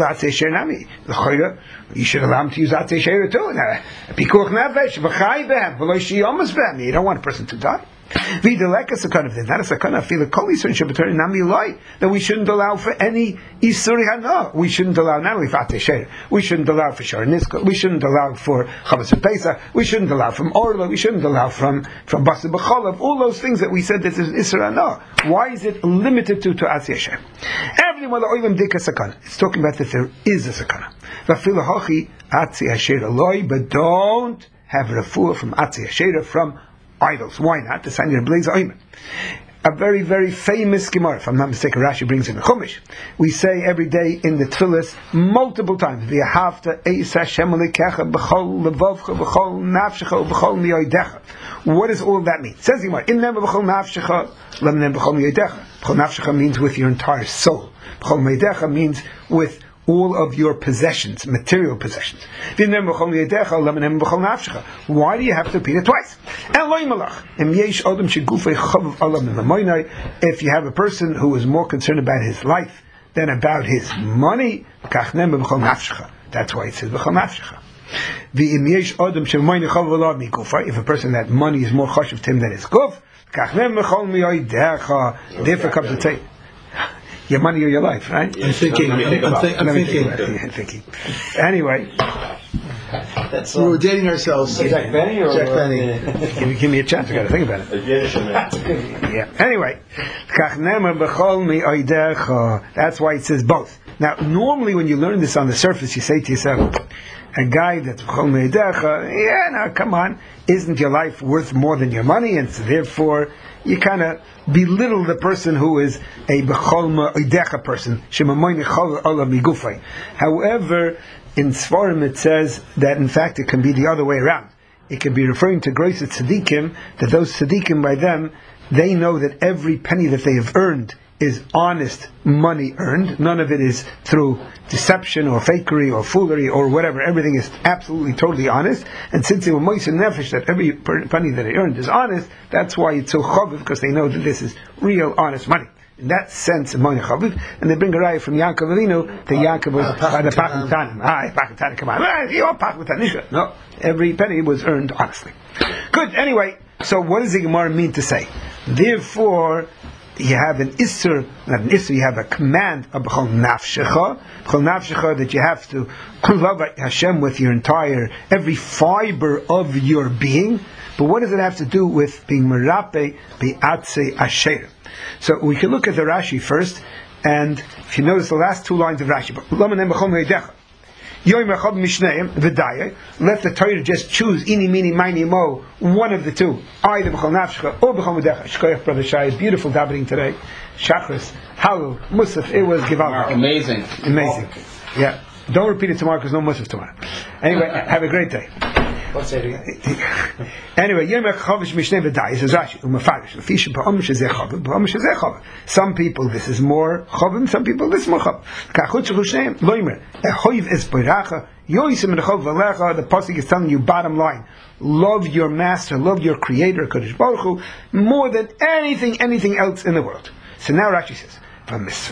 you should allow him to use atzei sheira too. Pikuach nefesh, v'chai behem, v'lo shiyomas behem. You don't want a person to die. V'deleka sakana, if there's not a sakana, feel a kol yisur shabbatar nami loy, that we shouldn't allow for any isuri hana. We shouldn't allow not only for atzei sheira, we shouldn't allow for shor niska, we shouldn't allow for chamas pesach, we shouldn't allow from orla, we shouldn't allow from from basar b'cholav. All those things that we said that is isur hana. Why is it limited to to atzei sheira? Everyone the oilam dika sakana. It's talking about that there is a sakana. V'afil hachi atzei sheira loy, but don't have refuah from atzei sheira from idols. Why not? The sign of blaze oimen. A very, very famous Gemara, if I'm not mistaken, Rashi brings in the Chumash. We say every day in the Tfilis multiple times, V'ahavta eis Hashem alikecha b'chol levavcha b'chol nafshecha b'chol miyodecha. What does all of that mean? It says the Gemara, in nem b'chol nafshecha, lem nem b'chol miyodecha. B'chol nafshecha means with your entire soul. B'chol miyodecha means with all of your possessions, material possessions. Why do you have to repeat it twice? If you have a person who is more concerned about his life than about his money, that's why it says if a person that money is more chashuv to him than his guf, therefore comes to say your money or your life, right? I'm thinking. I'm, I'm, think, I'm thinking. I'm thinking. Anyway, That's, we were dating ourselves. Jack Benny or Jack Benny? give, me, give me a chance. I got to think about it. Yeah. Anyway, that's why it says both. Now, normally when you learn this on the surface, you say to yourself, a guy that's yeah, now come on, isn't your life worth more than your money? And so therefore, you kind of belittle the person who is a bechol ma'odecha person. However, in Sfarim it says that in fact it can be the other way around. It can be referring to Grois Tzadikim, that those Tzadikim by them, they know that every penny that they have earned is honest money earned. None of it is through deception or fakery or foolery or whatever. Everything is absolutely, totally honest. And since they were moist and nefesh that every penny that they earned is honest, that's why it's so chaviv, because they know that this is real, honest money. In that sense, money chaviv. And they bring a raya from Yaakov Avinu that Yaakov was by the Pachim Tanim. Ah, Pachim Tanim, come on. You're Pachim Tanim. No, every penny was earned honestly. Good, anyway, so what does the Gemara mean to say? Therefore, you have an isser, not an isser, you have a command of b'chol nafshecha, b'chol nafshecha, that you have to love Hashem with your entire, every fiber of your being. But what does it have to do with being merape bi'atzei asher? So we can look at the Rashi first, and if you notice the last two lines of Rashi, Yomer Chav Mishneim V'Daya. Let the Torah just choose Ini Mini Mini Mo, one of the two, either B'chol Nafshcha or B'chol Medecha. Shkoyach Brother Shai, beautiful davening today. Shachris, Halul, Musaf. It was Givaldik. Amazing, amazing. Yeah. Don't repeat it tomorrow because no Musaf tomorrow. Anyway, have a great day. What's it again? Anyway, Yomer Chavish Mishneh V'Dai says Rashi Umafarish Lefisha Ba'om Shezeh Chav Ba'om Shezeh Chav. Some people this is more Chavim, some people this is more Chav. Kachut Shechusheim Loimer Echoiv Es Boiracha Yoisim Nechav V'Lecha. The pasuk is telling you bottom line: love your master, love your Creator, Kadosh Baruch Hu, more than anything, anything else in the world. So now Rashi says. If you take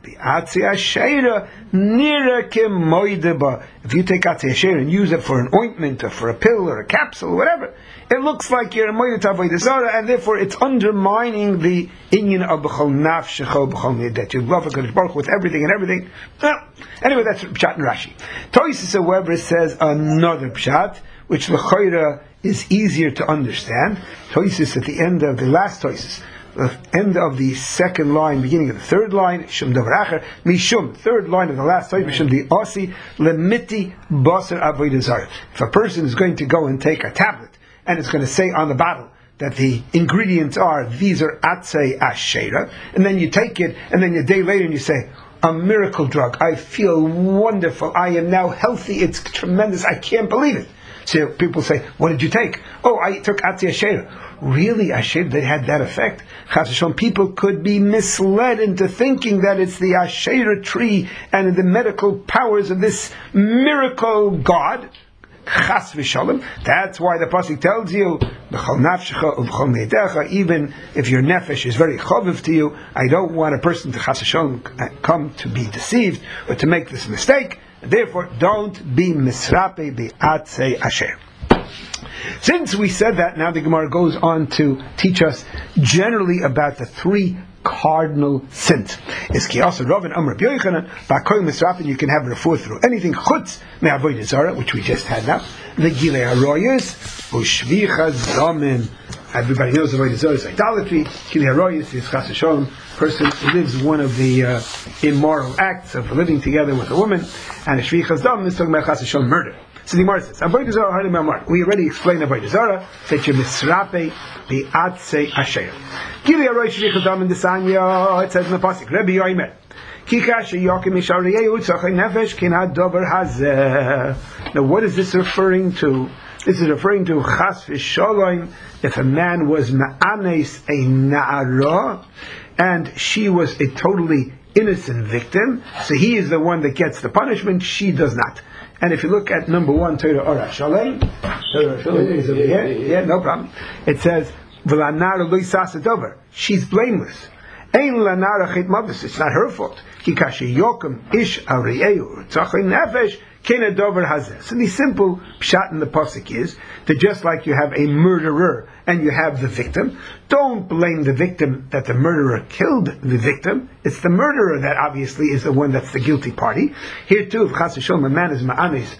Atzi Asher and use it for an ointment or for a pill or a capsule or whatever, it looks like you're a Moed Avodah Zarah, and therefore it's undermining the inyan of B'chol Nafshecho B'chol Nid, that you love HaKadosh Baruch Hu with everything and everything. Well, anyway, that's Pshat and Rashi. Tosis, however, says another Pshat, which L'choira is easier to understand. Tosis at the end of the last Tosis, the end of the second line, beginning of the third line, Shum Davar Acher, Mishum, third line of the last line, Mishum the Osi, Lemiti Basar Avodah Zarah. If a person is going to go and take a tablet, and it's going to say on the bottle that the ingredients are, these are Atzei Asherah, and then you take it, and then a day later and you say, a miracle drug, I feel wonderful, I am now healthy, it's tremendous, I can't believe it. So people say, what did you take? Oh, I took Atzei Asherah. Really, Asher, that had that effect? Chas v'shalom, people could be misled into thinking that it's the Asherah tree and the medical powers of this miracle God. Chas v'shalom. That's why the pasuk tells you, B'chol nafshecha u'b'chol meidecha, even if your nefesh is very chaviv to you, I don't want a person to chas v'shalom come to be deceived or to make this mistake. Therefore, don't be misrape bi'atzei Asher. Since we said that, now the Gemara goes on to teach us generally about the three cardinal sins. Is Kiyasa Rav and Amr B'Yochanan, Ba'koy Misrafin, you can have a refer through anything chutz me'avodah zarah, which we just had now, the Gilei HaRoyos, U'shvicha Zamin. Everybody knows avodah zarah is idolatry. Gilei HaRoyos is Chas v'shalom, person lives one of the uh, immoral acts of living together with a woman, and a shvicha zamin is talking about Chas v'shalom, murder. So the Gemara says, Avodah Zarah Harim Amar. We already explained Avodah Zarah that you misrape bi'atzei Asher. Gili Aroy Shvicha Dam in the Sanya. It says in the pasuk, Rabbi Yoimer, Kika sheyokim mishariyeu tzachei nefesh kinad dover hazeh. Now, what is this referring to? This is referring to Chas v'Shalom. If a man was ma'anes a na'ara, and she was a totally innocent victim, so he is the one that gets the punishment. She does not. And if you look at number one, Torah Ora Shalem, Torah Shalem is over here. Yeah, no problem. It says, "V'lanara lo yisasa dover." She's blameless. Ein lanara chit mavus. It's not her fault. Kikashi yokem ish ariyeu tzachei nefesh kena dover hazeh. So the simple pshat in the pasuk is that just like you have a murderer and you have the victim, don't blame the victim that the murderer killed the victim. It's the murderer that obviously is the one that's the guilty party. Here too, if Chas v'Shalom, a man is ma'anis,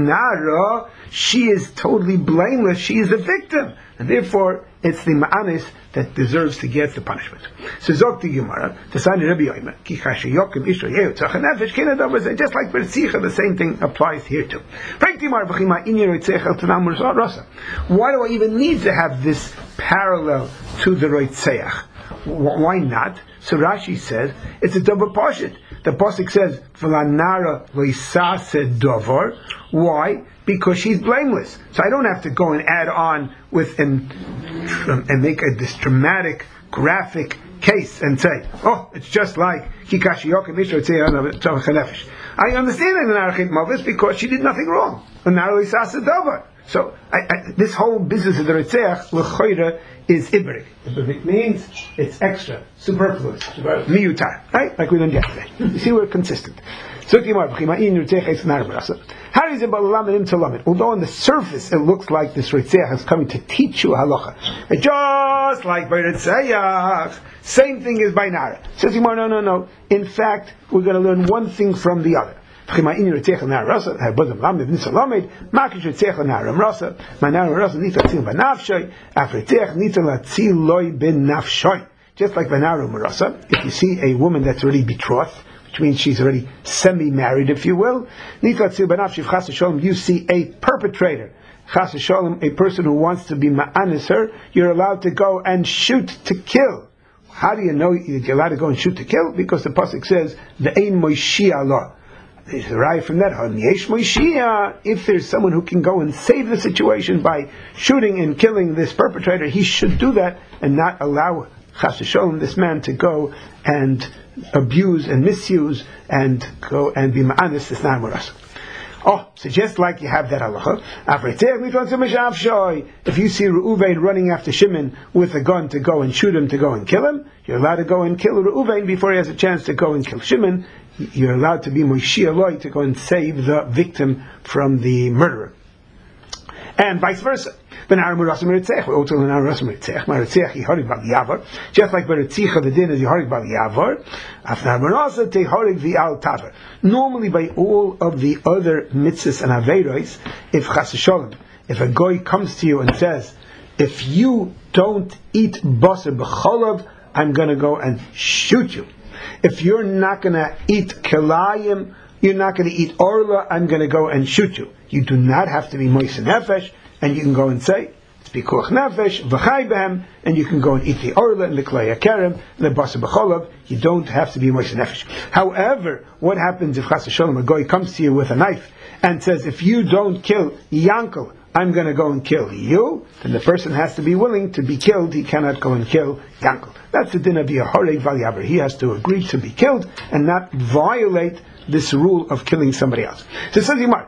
nara, she is totally blameless. She is the victim, and therefore it's the ma'anis that deserves to get the punishment. So Zok the Gemara, the sign of Rabbi Yoimer, Ki Chashi Yokim Ishra Yehu Tzachei Nefesh Kena Dover Zeh. Just like B'Tzicha, the same thing applies here too. Why do I even need to have this parallel to the Roitzeach? Why not? So Rashi says it's a double pashut. The pasuk says V'lanara loisase dover. Why? Because she's blameless. So I don't have to go and add on with and and make a, this dramatic, graphic case and say, oh, it's just like Kikashi Yokim Mishra Tzei Nefesh. I understand in the Narachit Mavis because she did nothing wrong. So I, I, this whole business of the Ritzeach L'choira is Ibrik. Ibrik means it's extra, superfluous, miyutar, right? Like we learned yesterday. You see, we're consistent. Although on the surface it looks like this Ritzeach is coming to teach you halacha, just like by Ritzeach, same thing is by Nara. Says Gemara, no, no, no. In fact, we're going to learn one thing from the other. After Ritzeach nita latzil loy ben nafshoy. Just like Vanaru Marasa, if you see a woman that's already betrothed, which which means she's already semi-married, if you will. You see a perpetrator, chas v'sholem, a person who wants to be ma'anis her, you're allowed to go and shoot to kill. How do you know you're allowed to go and shoot to kill? Because the pasuk says, the ein moishia law. There's a right from that. If there's someone who can go and save the situation by shooting and killing this perpetrator, he should do that and not allow chas v'sholem, this man, to go and abuse and misuse and go and be ma'anis this namuras. Oh, so just like you have that halacha, if you see Reuven running after Shimon with a gun to go and shoot him, to go and kill him, you're allowed to go and kill Reuven before he has a chance to go and kill Shimon. You're allowed to be Moshe Eloi, to go and save the victim from the murderer. And vice versa. Just like Beretzicha, the din is Yehorig Bal Yavar. Normally, by all of the other mitzvahs and averos, if chas v'sholem, if a goy comes to you and says, if you don't eat basar b'cholav, I'm going to go and shoot you. If you're not going to eat kelayim, you're not going to eat orla, I'm going to go and shoot you. You do not have to be moisen nefesh, and you can go and say, it's pikuach nefesh, v'chai behem, and you can go and eat the orla and the klei hakerem, and the basar b'cholav. You don't have to be moisen nefesh. However, what happens if chas v'sholem, a goy comes to you with a knife and says, if you don't kill Yankel, I'm going to go and kill you, then the person has to be willing to be killed. He cannot go and kill Yankel. That's the din of Yehorig Bal Yavar. He has to agree to be killed and not violate this rule of killing somebody else. So it says Yimar,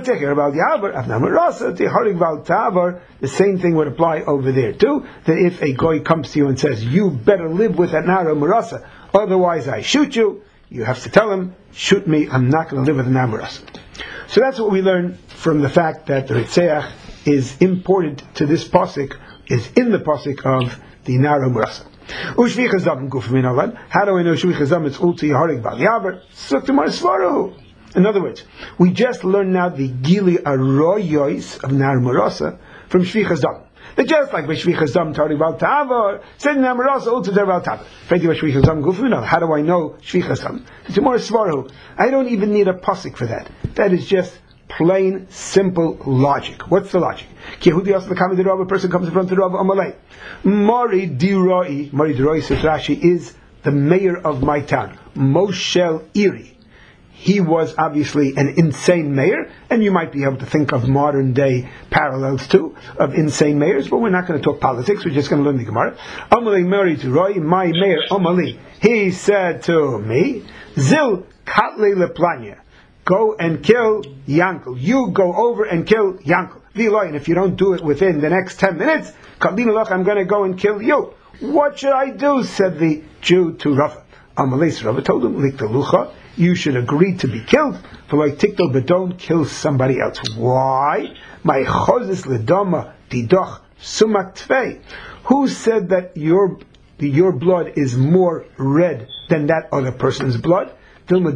the same thing would apply over there too, that if a goy comes to you and says, you better live with that Nara Murasa, otherwise I shoot you, you have to tell him, shoot me, I'm not going to live with a Nara Murasa. So that's what we learn from the fact that the Ritzeach is imported to this pasuk, is in the pasuk of the Nara Murasa. How do I know Shvichas Dam? It's Ulti Yehorig Bal Yavar. Suktimar Svarahu. In other words, we just learned now the Gili Aroyos of Nar Murasa from Shvichas Dam. That just like by Shvichas Dam Tari Bal Tavar, said Nar Murasa Ulti Der Bal Tavar. Shvichas Dam Gufminal. How do I know Shvichas Dam? It's more Svarahu. I don't even need a pasuk for that. That is just plain, simple logic. What's the logic? A person comes in front of Rav Amalei. Mari Diroi, Mari Diroi, says Rashi, is the mayor of my town, Moshel Iri. He was obviously an insane mayor, and you might be able to think of modern day parallels too, of insane mayors, but we're not going to talk politics, we're just going to learn the Gemara. Amalei Mari Diroi, my mayor Amalei, he said to me, Zil Katle Leplanya, go and kill Yankel. You go over and kill Yankel. And if you don't do it within the next ten minutes, I'm going to go and kill you. What should I do? Said the Jew to Rava. Amalei, Rava told him, you should agree to be killed, but don't kill somebody else. Why? My chozis ledama didoch sumak tvei. Who said that your your blood is more red than that other person's blood? Maybe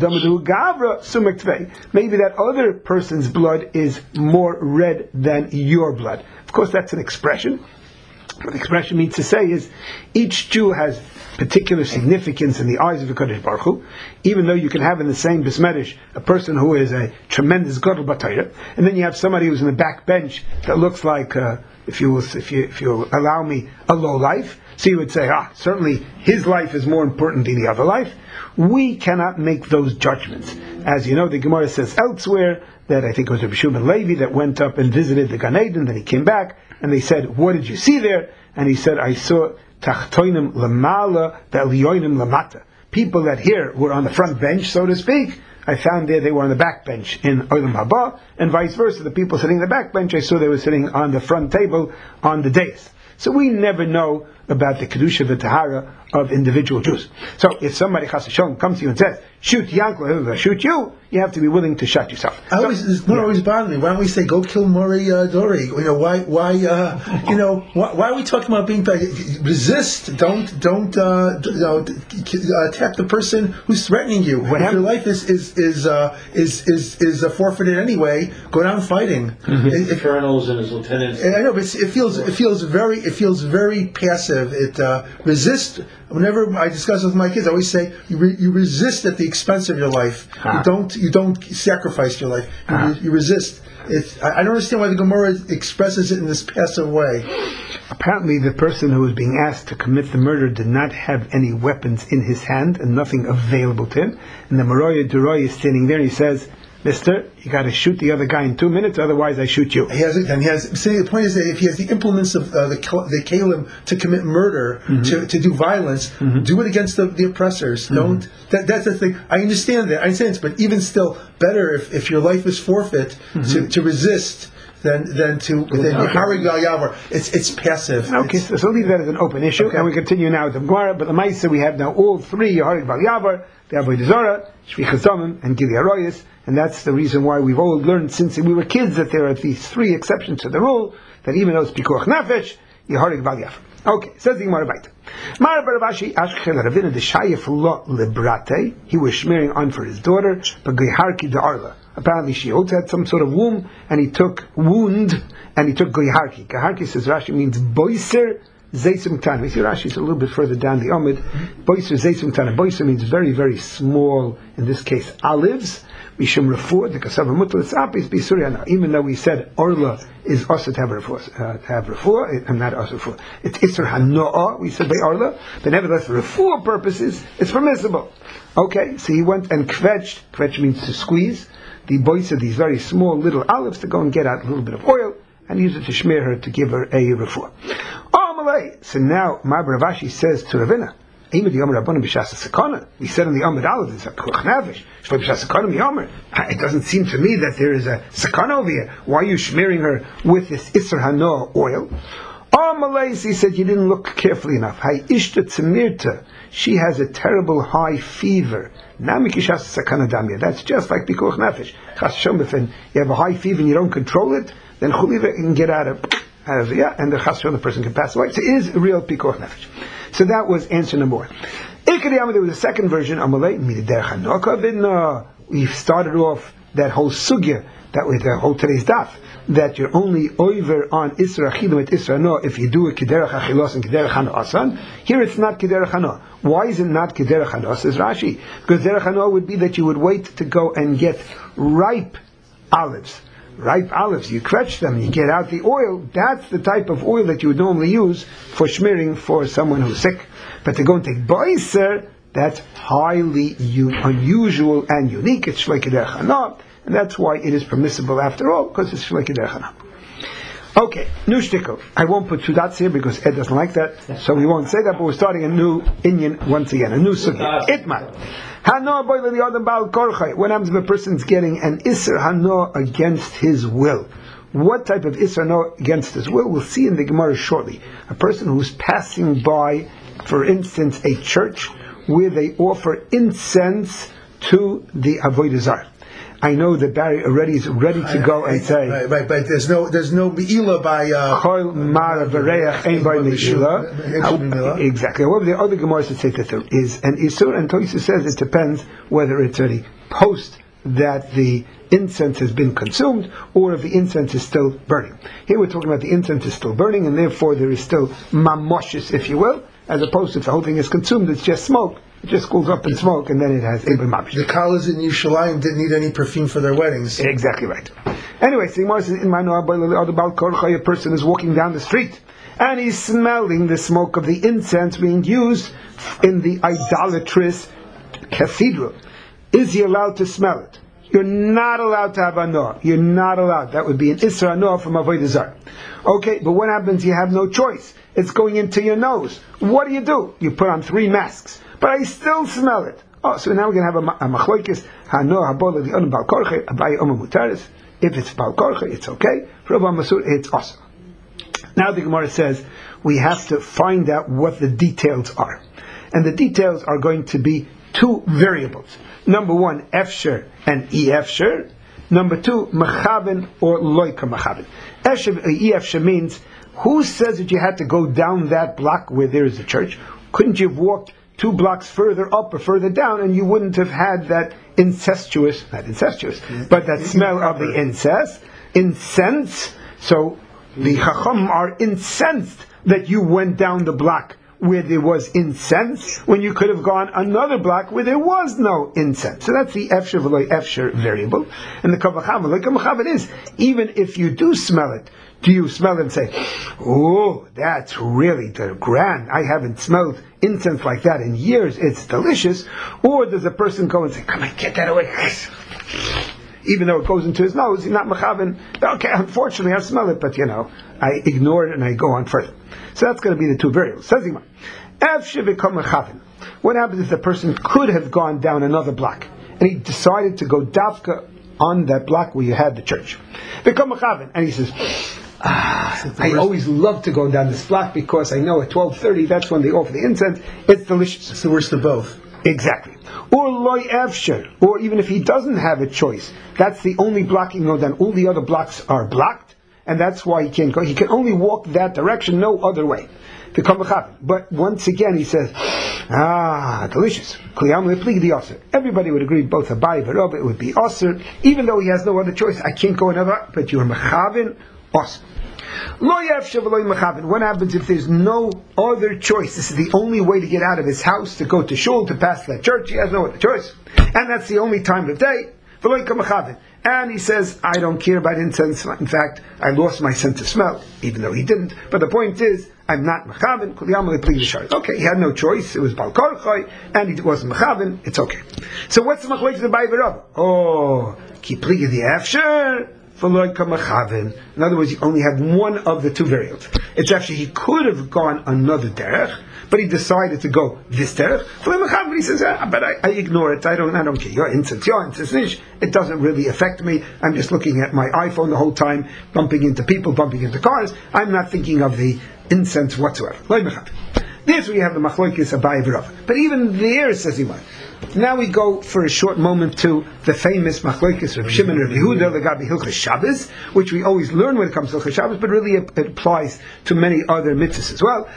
that other person's blood is more red than your blood. Of course, that's an expression. What the expression means to say is, each Jew has particular significance in the eyes of the Kodesh Baruch Hu, even though you can have in the same Bismedish a person who is a tremendous Gadol B'Torah, and then you have somebody who's in the back bench that looks like, uh, if you will, if you if you allow me, a low life. So you would say, ah, certainly his life is more important than the other life. We cannot make those judgments. As you know, the Gemara says elsewhere that I think it was Rabbi Shimon Levi that went up and visited the Gan Eden, then he came back, and they said, what did you see there? And he said, I saw Tachtoinim Lamala, Ve'elyoinim Lamata. People that here were on the front bench, so to speak, I found there they were on the back bench in Olam Haba, and vice versa. The people sitting on the back bench, I saw they were sitting on the front table on the dais. So we never know about the Kedusha, the Tahara of individual Jews. So if somebody, Chas v'Sholom, comes to you and says, shoot Yankel, shoot you, you have to be willing to shut yourself. I always, this yeah. always bothers me. Why don't we say, go kill Mori uh, Dori? You know, why, why, uh, you know, why, why are we talking about being, resist, don't, don't, uh, you know, attack the person who's threatening you. When if your life is, is, is, uh, is, is, is uh, forfeited anyway, go down fighting. Mm-hmm. It, Colonels and his lieutenants. I know, but it feels, it feels very, it feels very passive. passive. It uh, resist. Whenever I discuss with my kids, I always say you, re, you resist at the expense of your life. Ah. You don't you don't sacrifice your life. You, ah. you resist. It's, I, I don't understand why the Gemara expresses it in this passive way. Apparently, the person who was being asked to commit the murder did not have any weapons in his hand and nothing available to him. And the Maroya Duroy is standing there and he says, Mister, you got to shoot the other guy in two minutes, otherwise I shoot you. He has, and he has. See, the point is that if he has the implements of uh, the the kalim to commit murder, mm-hmm. to, to do violence, mm-hmm. do it against the, the oppressors. Mm-hmm. Don't. That, that's the thing. I understand that. I understand it, but even still, better if, if your life is forfeit mm-hmm. to, to resist. Than than to than Harig Gal Yavar. It's it's passive. Okay, it's, so, so leave that as an open issue, okay. And we continue now with the Gemara. But the Maisa we have now all three Harig Gal Yavar, the Avodah Zarah, Shvichas Damim, and Gili Aroyos, and that's the reason why we've all learned since we were kids that there are these three exceptions to the rule. That even though it's Pikuach Nefesh, Harig Gal Yavar. Okay, says the Gemara Baita. Mara Baravashi Ashkel Ravina Deshayef Lo Librate. He was smearing on for his daughter, but Geharki de Arla. Apparently she also had some sort of womb, and he took wound, and he took Geharki. Geharki, says Rashi, means Boiser Zeisum Tan. We see Rashi's a little bit further down the Amid. Boiser Zeisum Tan. Boiser means very, very small, in this case, olives. Mishum Refuah, the Kasava Mutlas Apis, Bisuriana. Even though we said Orla is also to have Refuah, uh, to have Refuah, and not also Refuah. It's Isser Hanoah, we said by Orla, but nevertheless, for Refuah purposes, it's permissible. Okay, so he went and kvetched, kvetch means to squeeze, the boys of these very small little olives to go and get out a little bit of oil, and use it to smear her to give her a Refuah. Oh, Malay! So now, Mar Ravashi says to Ravina, we said in the Amud Aleph, it's a Kuch Navish. It doesn't seem to me that there is a sakana over here. Why are you smearing her with this Isser Hanoah oil? Oh, Malays, he said, you didn't look carefully enough. She has a terrible high fever. That's just like Pikuach Nefesh. You have a high fever and you don't control it, then Chuliva can get out of, out of yeah, and the Chasshon, the person can pass away. So it is a real Pikuach Nefesh. So that was answer number one. There was a second version. We started off that whole sugya, that was the whole today's daf, that you're only over on Isra Achilim at Isra Hanoah if you do it Kederach Achilos and Kederach Hanoah. Here it's not Kederach Hanoah. Why is it not Kederach Hanoah? Says Rashi. Because Kederach Hanoah would be that you would wait to go and get ripe olives. Ripe olives, you kvetch them, you get out the oil. That's the type of oil that you would normally use for smearing for someone who's sick. But to go and take boiser, that's highly u- unusual and unique. It's Shlei Kederach Hanoah, and that's why it is permissible after all, because it's Shlei Kederach Hanoah. Okay, new shtickle. I won't put two dots here because Ed doesn't like that, so we won't say that, but we're starting a new Inyan once again, a new sugya. Itmar. What happens if a person's getting an Isser Hanoah against his will? What type of Isser Hanoah against his will? We'll see in the Gemara shortly. A person who's passing by, for instance, a church where they offer incense to the Avodah Zarah. I know that Barry already is ready to go and say, right, right, but there's no, there's no Be'ila by Chol Mara V'Reach Ein by Be'ila. Exactly. However, the other Gemaras that say that there is an Isur, and Tosha says it depends whether it's already post that the incense has been consumed, or if the incense is still burning. Here we're talking about the incense is still burning, and therefore there is still mamoshes, if you will, as opposed to if the whole thing is consumed, it's just smoke. It just cools up in smoke, and then it has Ibn Mamish. The Kalas in Yerushalayim didn't need any perfume for their weddings. Exactly right. Anyway, so Gemara says, in my a person is walking down the street, and he's smelling the smoke of the incense being used in the idolatrous cathedral. Is he allowed to smell it? You're not allowed to have Hanoah. You're not allowed. That would be an Isra Hanoah from Avodah Zarah. Okay, but what happens? You have no choice. It's going into your nose. What do you do? You put on three masks. But I still smell it. Oh, so now we're going to have a, a machloikis. Hanoah habola the un bal korche. Abaye omer mutaris. If it's bal korche, it's okay. For Rabbi Masur, it's awesome. Now the Gemara says we have to find out what the details are, and the details are going to be two variables. Number one, efsher and efsher. Number two, mechaben or loika mechaben. Efsher means, who says that you had to go down that block where there is a church? Couldn't you have walked two blocks further up or further down, and you wouldn't have had that incestuous, not incestuous, but that smell of the incest, incense. So the Chacham are incensed that you went down the block where there was incense, when you could have gone another block where there was no incense. So that's the efshir v'lo efshir variable. And the kavachav v'lo kavachav is, even if you do smell it, do you smell it and say, oh, that's really grand, I haven't smelled incense like that in years, it's delicious? Or does a person go and say, come on, get that away, even though it goes into his nose, he's not mechaven, okay, unfortunately I smell it, but you know, I ignore it and I go on further. So that's going to be the two variables. Says Imam, what happens if the person could have gone down another block and he decided to go dafka on that block where you had the church? And he says, ah, I always love to go down this block because I know at twelve thirty that's when they offer the incense. It's delicious. It's the worst of both. Exactly. Or loy efshir, or even if he doesn't have a choice, that's the only block he can go down. All the other blocks are blocked, and that's why he can't go. He can only walk that direction, no other way. To come But once again, he says, ah, delicious. Everybody would agree, both Abai and Rav, it would be Osir, even though he has no other choice. I can't go another, but you're Mechavin, Osir. What happens if there's no other choice? This is the only way to get out of his house, to go to shul, to pass that church. He has no other choice. And that's the only time of day. And he says, I don't care about incense. In fact, I lost my sense of smell, even though he didn't. But the point is, I'm not mechaven. Okay, he had no choice. It was balkorchoi, and he wasn't mechaven. It's okay. So what's the machlokes of the Abai v'Rav? Oh, ki pligi the afshir. In other words, he only had one of the two variables. It's actually, he could have gone another derech, but he decided to go this derech. He says, ah, but I, I ignore it. I don't, I don't care. Your incense, your incense, it doesn't really affect me. I'm just looking at my iPhone the whole time, bumping into people, bumping into cars. I'm not thinking of the incense whatsoever. This we have the machlokes Abai v'Rav. But even there, says Imam. Now we go for a short moment to the famous machlokes Reb Shimon and Reb Yehuda legabi Hilchos Shabbos, which we always learn when it comes to Hilchos Shabbos, but really it, it applies to many other mitzvahs as well.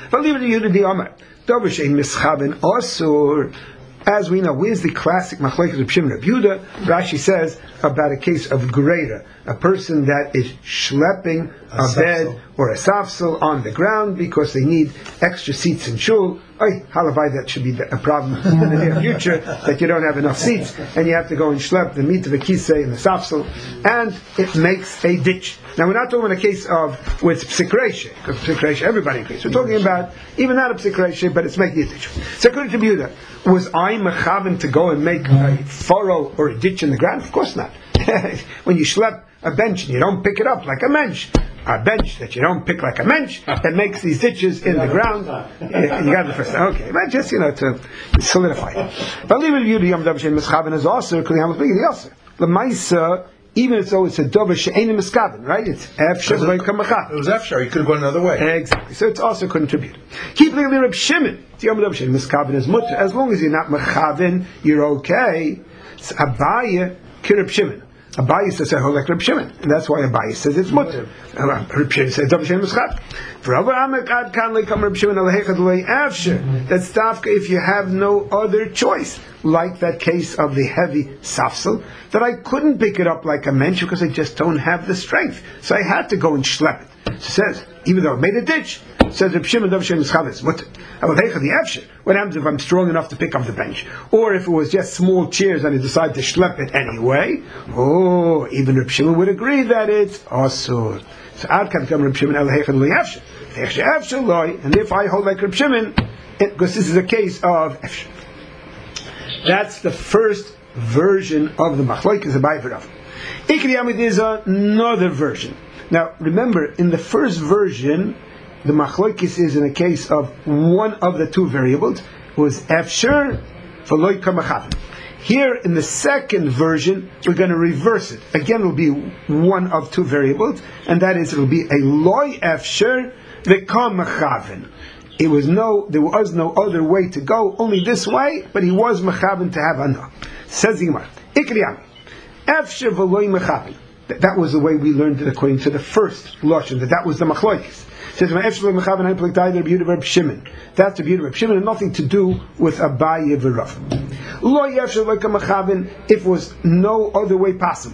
As we know, where's the classic machlokes Reb Shimon and Reb Yehuda? Rashi says about a case of greater, a person that is schlepping a, a bed or a safsel on the ground because they need extra seats in shul. Oy, halavai, that should be a problem in the near future, that you don't have enough seats and you have to go and schlep the meat of a kisei and the safsel, and it makes a ditch. Now we're not talking about a case of where it's psikreshe, because psikreshe everybody agrees. We're talking about even not a psikreshe, but it's making a ditch. So according to Yehuda, was I mechaven to go and make a furrow or a ditch in the ground? Of course not. When you schlep a bench and you don't pick it up like a mensch, a bench that you don't pick like a mensch, that makes these ditches in the ground. You got the first time. Okay, but just, you know, to solidify it. But is also the Maisa, even though it's a dover she'enim miskaven, right? It's efshar v'lo kamachah. It was efshar. You could have gone another way. Exactly. So it's also contributed. Keep looking at Reb Shimon. Miskaven is mutter. As long as you're not mechaven, you're okay. It's Abaye ki Reb Shimon. Abaye says I hold like Reb Shimon, and that's why Abaye says it's mutter. Reb Shimon says dover she'enim miskaven. That's dafka if you have no other choice, like that case of the heavy safsel, that I couldn't pick it up like a mensch because I just don't have the strength, so I had to go and schlep it. She says, even though it made a ditch, says Reb Shimon, Dov Shem Mischavetz. What? What happens if I'm strong enough to pick up the bench, or if it was just small chairs and I decide to schlep it anyway? Oh, even Reb Shimon would agree that it's asur. So Ad can come Reb Shimon, and if I hold like Reb Shimon, because this is a case of efshar. That's the first version of the machlokes Abai v'Rav. Ikri Amid is another version. Now, remember, in the first version, the machlokes is in a case of one of the two variables was efshar v'lo kamachah. Here, in the second version, we're going to reverse it. Again, it will be one of two variables, and that is, it will be a loy efshar v'kamachah. It was no, there was no other way to go, only this way, but he was mechaben to have anah. Says the Gemara, Ikriyam, Efshar v'loi mechaben. That was the way we learned it according to the first lashon, that that was the machlokes. Says Efshar v'loi mechaben, I played the beauty of Reb Shimon. That's the beauty of Reb Shimon, and nothing to do with Abaye v'Rav. Loi Efshar v'loi mechaben, if it was no other way possible.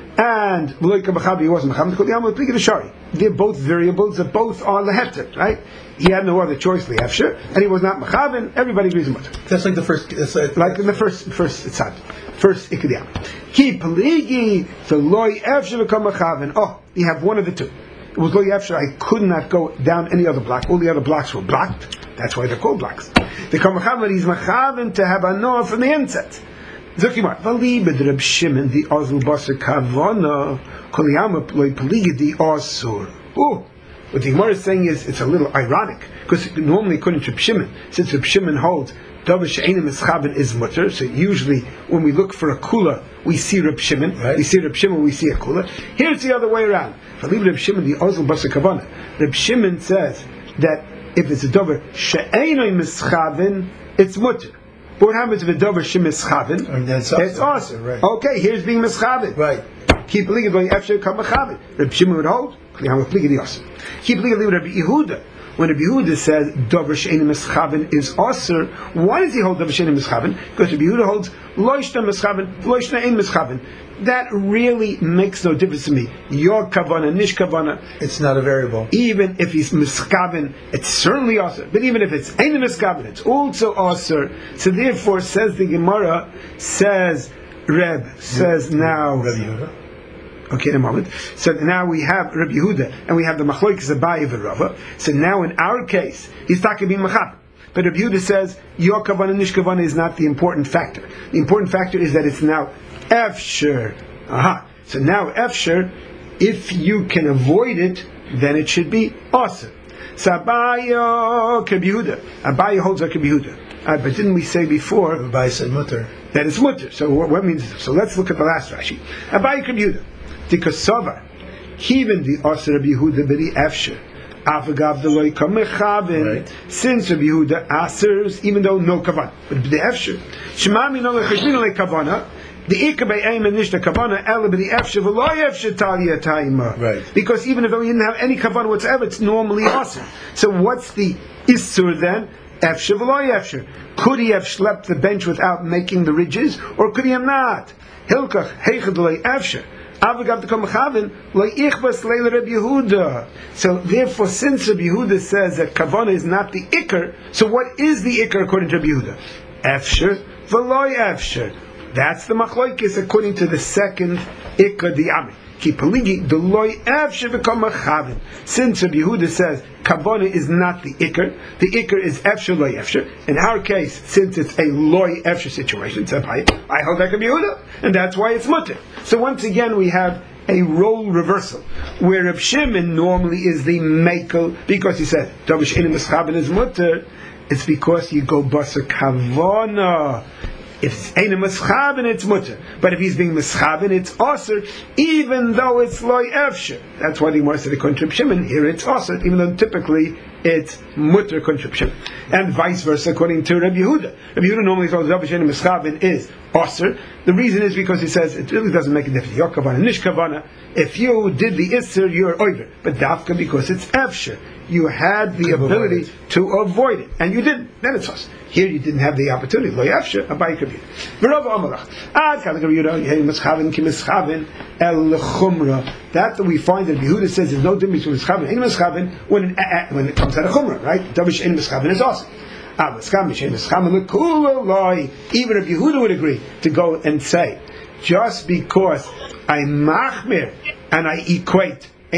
and V'loika B'chavi wasn't Mechavan, Kol Yama Pligi Shari. They're both variables that both are Leheter, right? He had no other choice, Le'efsher, and he was not Mechavan. Everybody agrees on Mutter. That's like the first. That's like, Like in the first first tzad, first ikadiyam. Ki Pligi to Loi Efsher V'kom Mechavan. Oh, you have one of the two. It was Loi Efsher. I could not go down any other block. All the other blocks were blocked. That's why they're called blocks. The Kom Mechavan is Mechavan to have a noah from the inset. Zokimar, Valibed Reb Shimon, the Ozul Basar Kavana, Koliyama Ploi Pligi, the Osur. Oh, what the Gemara is saying is, it's a little ironic, because normally according to Reb Shimon, since Reb Shimon holds, Davar She'enim Eschaben is mutter, so usually when we look for a kula, we see Reb Shimon, right. we see Reb Shimon, we see a kula. Here's the other way around. Valibed Reb Shimon, the Ozul Basar Kavana. Reb Shimon says that if it's a Davar She'enim Eschaben, it's mutter. But what happens if a dover shim mischaven? It's awesome. Right. Okay, here's being mischaven. Right. Keep believing going after come mischaven. Rabbi Shimon would hold. Keep believing the awesome. Keep believing Rabbi Yehuda. When Rabbi Yehuda says dover she'enim mischaven is aser, why does he hold dover she'enim mischaven? Because Rabbi Yehuda holds loishna mischaven, loishna ein mischaven. That really makes no difference to me. Your kavana, nish kavana. It's not a variable. Even if he's miskaven, it's certainly aser. But even if it's ain't miskaven, it's also aser. So therefore, says the Gemara, says Reb, says now. Reb Yehuda. Okay, in a moment. So now we have Reb Yehuda, and we have the Machlokes Abaye v'Rava. So now in our case, he's talking being machab. But Reb Yehuda says your kavana, nish kavana is not the important factor. The important factor is that it's now Efsher. Aha. So now Efsher, if you can avoid it, then it should be awesome. So Abaye Reb Yehuda. Abaye holds like Reb Yehuda. Uh, but didn't we say before Abaye said mutter. That it's mutter. So what, what means? So let's look at the last Rashi. Abaye Reb Yehuda. Tikasova. Even the Aser Reb Yehuda b'di Efsher. Avagav the loy kamechaven. Since Reb Yehuda asers, even though no kavan, but the Efsher. Shemami no lechashmin le kavana. The ikabay aim and nishta kavana ela b'di Efsher v'loy Efsher talia taima. Right. Because even if we didn't have any kavan whatsoever, it's normally awesome. So what's the isur then? Efsher v'loy Efsher. Could he have schlepped the bench without making the ridges, or could he have not? Hilkach heichad loy Efsher. So therefore, since Rabbi Yehuda says that kavana is not the ikar, so what is the ikar according to Rabbi Yehuda? Efsher v'loy efsher. That's the machlokes according to the second ikar di'ami. Ki paligi the loy efsher v'kom machaven. Since Rabbi Yehuda says kavana is not the ikar, the ikar is efsher loy efsher. In our case, since it's a loy efsher situation, so I, I hold that Rabbi Yehuda, and that's why it's mutter. So once again, we have a role reversal, where Reb Shimon normally is the makel, because he said davar she'enim mischaben is mutter. It's because you go basar kavana. If it's Einim Mischaben, it's mutter. But if he's being Mischaben, it's Aser, even though it's Loi Efsher. That's why the Gemara said according to Reb Shimon, here it's Aser, even though typically it's mutter according to Reb Shimon. And vice versa according to Reb Yehuda. Reb Yehuda normally says Davar she'enim mischaben is Aser. The reason is because he says it really doesn't make a difference. Your kavana, nish kavana. If you did the Isser, you're over. But dafka because it's Efsher. You had the ability to avoid it, and you didn't. Then it's us. Here you didn't have the opportunity. Lo yafsher, abayi kabir. V'rov amalach. Ad kalag Yehuda yehi mischaven ki mischaven el chumra. That we find that Yehuda says there's no difference between mischaven and mischaven when it, when it comes out of chumra, right? Davar she'enim mischaven is awesome. Ah, mischaven she'enim mischaven lekula loy. Even if Yehuda would agree to go and say, just because I machmir and I equate. But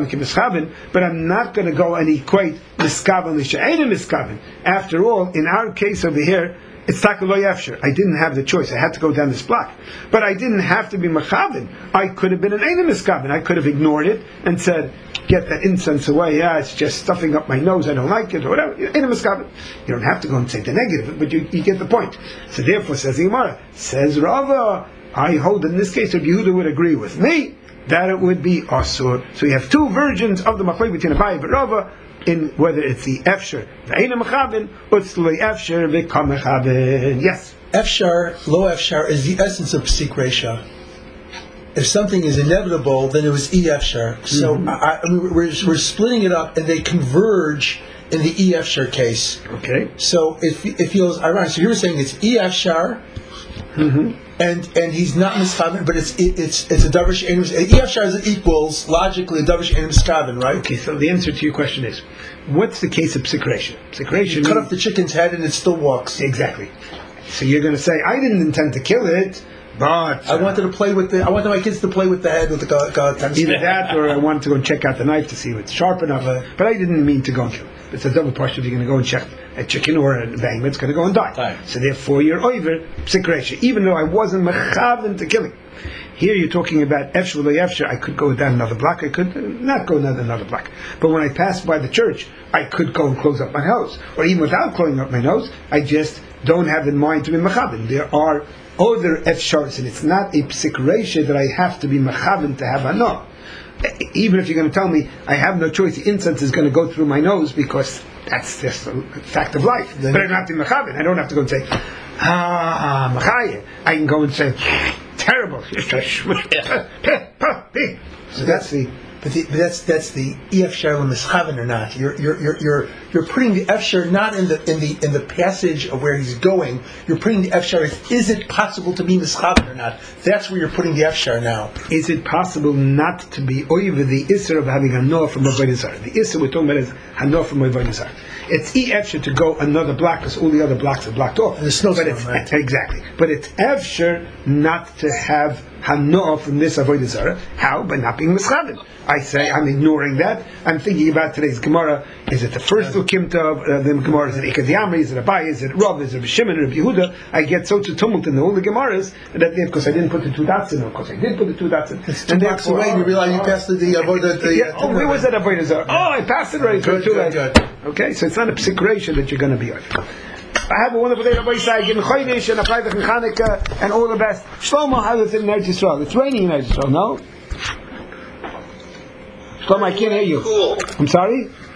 I'm not going to go and equate miskaven l'she'enim miskaven. After all, in our case over here, it's takaloy efsher. I didn't have the choice. I had to go down this block, but I didn't have to be machaven. I could have been an enim miskaven. I could have ignored it and said, "Get that incense away." Yeah, it's just stuffing up my nose. I don't like it, or whatever. Enim miskaven. You don't have to go and say the negative, but you, you get the point. So therefore, says the Gemara, says Rava, I hold in this case, if Yehuda would agree with me, that it would be asur. So you have two versions of the machlok between Abaye and Rava in whether it's the efsher, the eina mechaben, or it's the efsher, the kam mechaben. Yes. Efshar, lo efshar is the essence of psik reisha. If something is inevitable, then it was e efshar. So mm-hmm. I, I mean, we're, we're splitting it up, and they converge in the e efshar case. Okay. So it, it feels ironic. So you were saying it's e efshar. Mm-hmm. and and he's not mischaven, but it's it, it's it's a davar she'ein Efshar equals logically a davar she'ein mischaven, right? Okay, so the answer to your question is, what's the case of psikration? Psikration. You cut off the chicken's head and it still walks. Exactly. So you're going to say, I didn't intend to kill it, but I wanted to play with the. I wanted my kids to play with the head with the god. god either that, or I wanted to go and check out the knife to see if it's sharp enough. Right. But I didn't mean to go and kill it. It's a double portion. If you're going to go and check a chicken or a bang, it's going to go and die. Time. So therefore, you're over psikration, even though I wasn't mechaven to killing. Here you're talking about efshar lo efshar. I could go down another block. I could not go down another block. But when I passed by the church, I could go and close up my nose, or even without closing up my nose, I just don't have in mind to be mechaven. There are other efshars, and it's not a psik reisha that I have to be mechaven to have hana. Even if you're going to tell me I have no choice, the incense is going to go through my nose because that's just a fact of life. Then but I don't have to be mechaven. I don't have to go and say, ah, machaya. I can go and say, terrible. So that's the. But, the, but that's that's the efshar l'mischaven or not. You're you're you're you're you're putting the efshar not in the in the in the passage of where he's going. You're putting the efshar as, is it possible to be mischaven or not? That's where you're putting the efshar now. Is it possible not to be over the isser of having a noah from avodah zarah? The isser we're talking about is hanoah from avodah zarah. It's e efshar to go another block because all the other blocks are blocked off. And the snowstorm, but it's, right? Exactly. But it's efshar not to have hanoah from this avodah zarah. How? By not being mischaven. I say I'm ignoring that. I'm thinking about today's Gemara. Is it the first ukimta of uh, the Gemara? Is it Ikad Yamri? Is it Abai? Is it Rav? Is it Shimon or Yehuda? I get so to tumult in all the Gemaras that because I didn't put the two dots in. Of course, I did put the two dots in. It's two blocks away, and you realize you passed the the avodah. The, yeah, oh, where was that avodah zarah? Oh, I passed it right. Good, too good, late. good. Okay, so it's not a psikration that you're going to be on. I have a wonderful day, Rabbi Yisai, getting Chodesh and a Freitag and Chanukah, and all the best. Shlomo, how is it in Eretz Yisrael? It's raining in Eretz Yisrael, no? Shlomo, I can't hear you. Cool. I'm sorry?